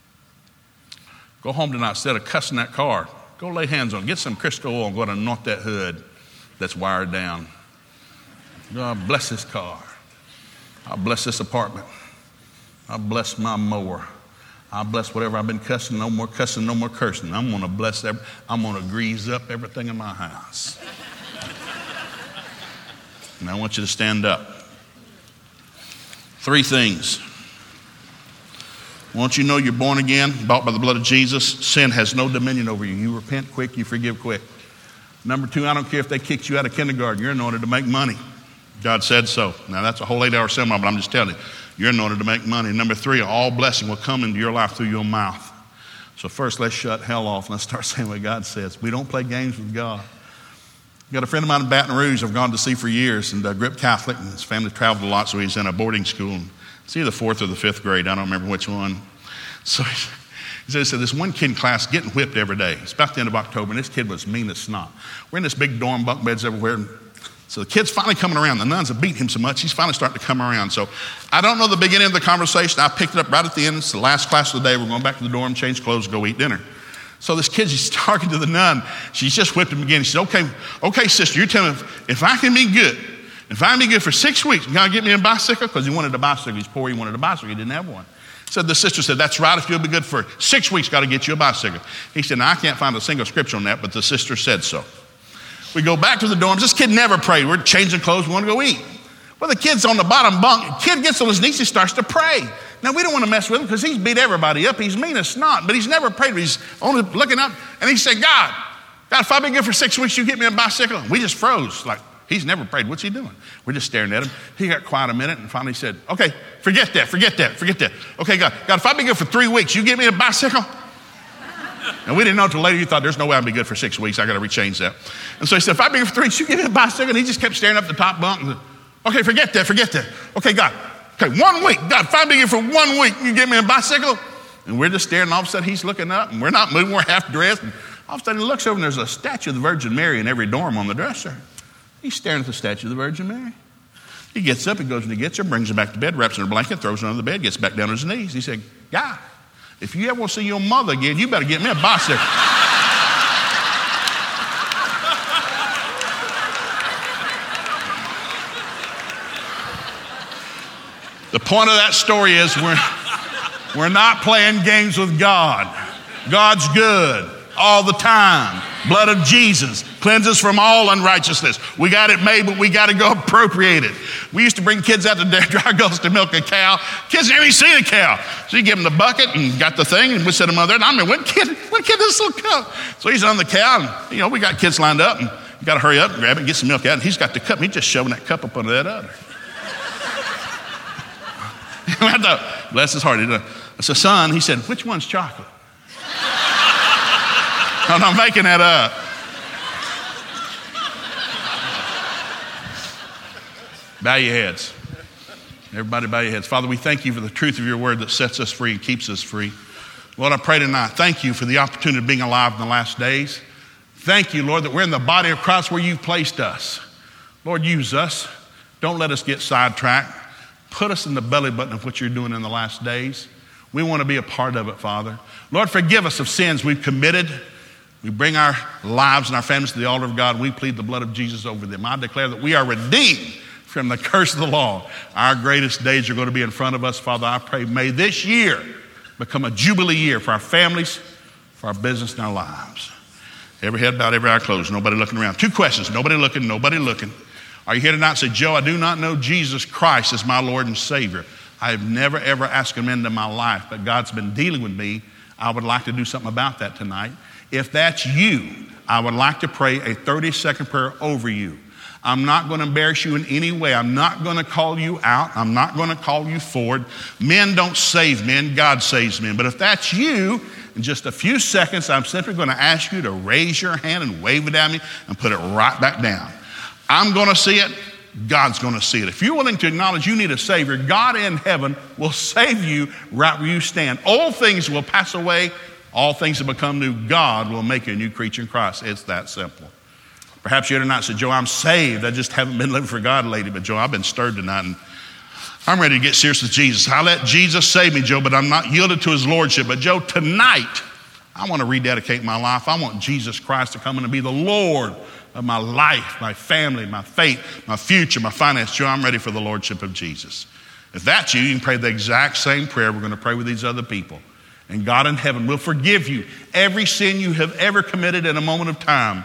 Go home tonight, instead of cussing that car, go lay hands on it. Get some Crisco oil and go ahead and anoint that hood that's wired down. God bless this car. I'll bless this apartment. I'll bless my mower. I'll bless whatever I've been cussing. No more cussing, no more cursing. I'm going to bless every, I'm going to grease up everything in my house. And I want you to stand up. Three things. Once you know you're born again, bought by the blood of Jesus, sin has no dominion over you. You repent quick, you forgive quick. Number two, I don't care if they kicked you out of kindergarten. You're anointed to make money. God said so. Now, that's a whole eight-hour sermon, but I'm just telling you, you're anointed to make money. Number three, all blessing will come into your life through your mouth. So first, let's shut hell off and let's start saying what God says. We don't play games with God. I've got a friend of mine in Baton Rouge I've gone to see for years, and uh, grew up Catholic, and his family traveled a lot, so he's in a boarding school. And it's either the fourth or the fifth grade. I don't remember which one. So he said, so this one kid in class getting whipped every day. It's about the end of October, and this kid was mean as snot. We're in this big dorm, bunk beds everywhere. And so the kid's finally coming around. The nuns have beat him so much, he's finally starting to come around. So I don't know the beginning of the conversation. I picked it up right at the end. It's the last class of the day. We're going back to the dorm, change clothes, go eat dinner. So this kid, she's talking to the nun. She's just whipped him again. She said, okay, okay, sister, you're telling me if, if I can be good, if I can be good for six weeks, you got to get me a bicycle? Because he wanted a bicycle. He's poor, he wanted a bicycle. He didn't have one. So the sister said, that's right, if you'll be good for six weeks, got to get you a bicycle. He said, now I can't find a single scripture on that, but the sister said so. We go back to the dorms. This kid never prayed. We're changing clothes. We want to go eat. Well, the kid's on the bottom bunk. Kid gets on his knees. He starts to pray. Now, we don't want to mess with him because he's beat everybody up. He's mean as snot, but he's never prayed. He's only looking up, and he said, God, God, if I've been good for six weeks, you get me a bicycle. We just froze. Like, he's never prayed. What's he doing? We're just staring at him. He got quiet a minute and finally said, okay, forget that, forget that, forget that. Okay, God, God, if I've been good for three weeks, you get me a bicycle? And we didn't know until later. You thought, there's no way I'd be good for six weeks. I got to rechange that. And so he said, if I've been good for three weeks, you give me a bicycle? And he just kept staring up the top bunk. And said, okay, forget that, forget that. Okay, God, okay, one week. God, if I've been good for one week, you give me a bicycle? And we're just staring, and all of a sudden he's looking up, and we're not moving. We're half dressed. And all of a sudden he looks over, and there's a statue of the Virgin Mary in every dorm on the dresser. He's staring at the statue of the Virgin Mary. He gets up, he goes and he gets her, brings her back to bed, wraps her in a blanket, throws her under the bed, gets back down on his knees. He said, God, if you ever want to see your mother again, you better get me a bicycle. The point of that story is we're, we're not playing games with God. God's good all the time. Blood of Jesus cleanses from all unrighteousness. We got it made, but we got to go appropriate it. We used to bring kids out to dry gulls to milk a cow. Kids never even seen a cow. So you give them the bucket and got the thing, and we set them on there. And I mean, what kid, what kid does this little cow? So he's on the cow, and you know, we got kids lined up, and you got to hurry up and grab it and get some milk out. And he's got the cup, and he's just shoving that cup up under that udder. Bless his heart. I said, son, he said, which one's chocolate? I'm not making that up. Bow your heads. Everybody bow your heads. Father, we thank you for the truth of your word that sets us free and keeps us free. Lord, I pray tonight, thank you for the opportunity of being alive in the last days. Thank you, Lord, that we're in the body of Christ where you've placed us. Lord, use us. Don't let us get sidetracked. Put us in the belly button of what you're doing in the last days. We want to be a part of it, Father. Lord, forgive us of sins we've committed. We bring our lives and our families to the altar of God. We plead the blood of Jesus over them. I declare that we are redeemed from the curse of the law. Our greatest days are going to be in front of us. Father, I pray, may this year become a jubilee year for our families, for our business, and our lives. Every head bowed, every eye closed, nobody looking around. Two questions, nobody looking, nobody looking. Are you here tonight and say, Joe, I do not know Jesus Christ as my Lord and Savior. I have never, ever asked him into my life, but God's been dealing with me. I would like to do something about that tonight. If that's you, I would like to pray a thirty-second prayer over you. I'm not going to embarrass you in any way. I'm not going to call you out. I'm not going to call you forward. Men don't save men. God saves men. But if that's you, in just a few seconds, I'm simply going to ask you to raise your hand and wave it at me and put it right back down. I'm going to see it. God's going to see it. If you're willing to acknowledge you need a Savior, God in heaven will save you right where you stand. All things will pass away. All things have become new. God will make you a new creature in Christ. It's that simple. Perhaps you're tonight and say, Joe, I'm saved. I just haven't been living for God lately. But Joe, I've been stirred tonight, and I'm ready to get serious with Jesus. I let Jesus save me, Joe, but I'm not yielded to his lordship. But Joe, tonight, I want to rededicate my life. I want Jesus Christ to come in and be the Lord of my life, my family, my faith, my future, my finance. Joe, I'm ready for the lordship of Jesus. If that's you, you can pray the exact same prayer we're going to pray with these other people. And God in heaven will forgive you every sin you have ever committed in a moment of time.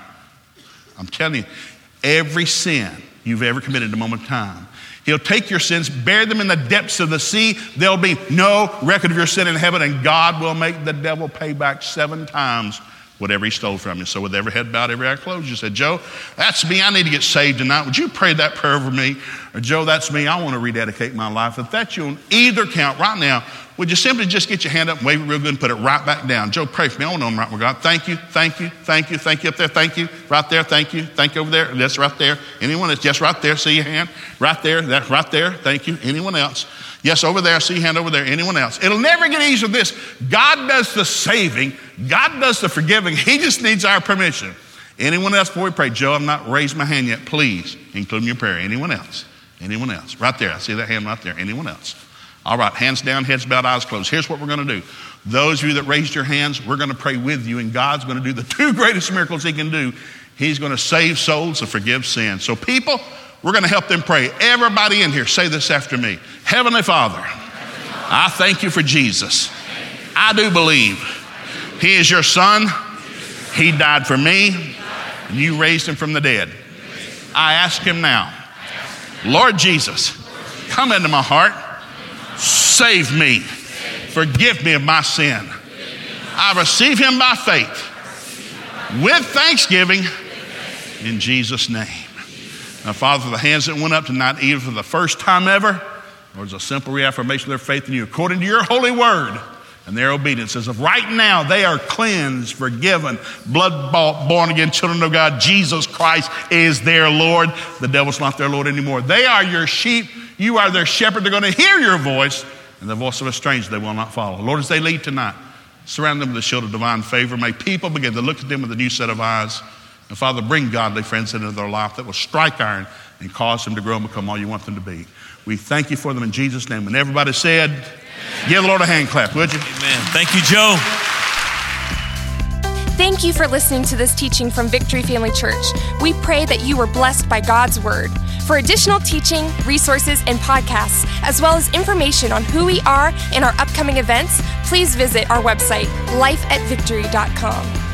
I'm telling you, every sin you've ever committed in a moment of time. He'll take your sins, bear them in the depths of the sea. There'll be no record of your sin in heaven, and God will make the devil pay back seven times whatever he stole from you. So with every head bowed, every eye closed, you said, Joe, that's me. I need to get saved tonight. Would you pray that prayer over me? Or Joe, that's me. I want to rededicate my life. If that's you on either count right now, would you simply just get your hand up, wave it real good, and put it right back down? Joe, pray for me. I want to know I'm right with God. Thank you, thank you, thank you, thank you up there, thank you. Right there, thank you, thank you over there. That's right there. Anyone else? Yes, right there. See your hand? Right there, that's right there. Thank you. Anyone else? Yes, over there. See your hand over there. Anyone else? It'll never get easier than this. God does the saving. God does the forgiving. He just needs our permission. Anyone else before we pray? Joe, I've not raised my hand yet. Please include me in your prayer. Anyone else? Anyone else? Right there. I see that hand right there. Anyone else? All right, hands down, heads bowed, eyes closed. Here's what we're going to do. Those of you that raised your hands, we're going to pray with you, and God's going to do the two greatest miracles he can do. He's going to save souls and forgive sins. So people, we're going to help them pray. Everybody in here, say this after me. Heavenly Father, I thank you for Jesus. I do believe he is your son. He died for me, and you raised him from the dead. I ask him now, Lord Jesus, come into my heart. Save me. Forgive me of my sin. I receive him by faith with thanksgiving in Jesus' name. Now, Father, for the hands that went up tonight, either for the first time ever, or as a simple reaffirmation of their faith in you, according to your holy word and their obedience, as of right now, they are cleansed, forgiven, blood-bought, born-again children of God. Jesus Christ is their Lord. The devil's not their Lord anymore. They are your sheep. You are their shepherd. They're going to hear your voice, and the voice of a stranger they will not follow. Lord, as they lead tonight, surround them with a shield of divine favor. May people begin to look at them with a new set of eyes. And Father, bring godly friends into their life that will strike iron and cause them to grow and become all you want them to be. We thank you for them in Jesus' name. And everybody said, amen. Give the Lord a hand clap, would you? Amen. Thank you, Joe. Thank you for listening to this teaching from Victory Family Church. We pray that you were blessed by God's word. For additional teaching, resources, and podcasts, as well as information on who we are and our upcoming events, please visit our website, life at victory dot com.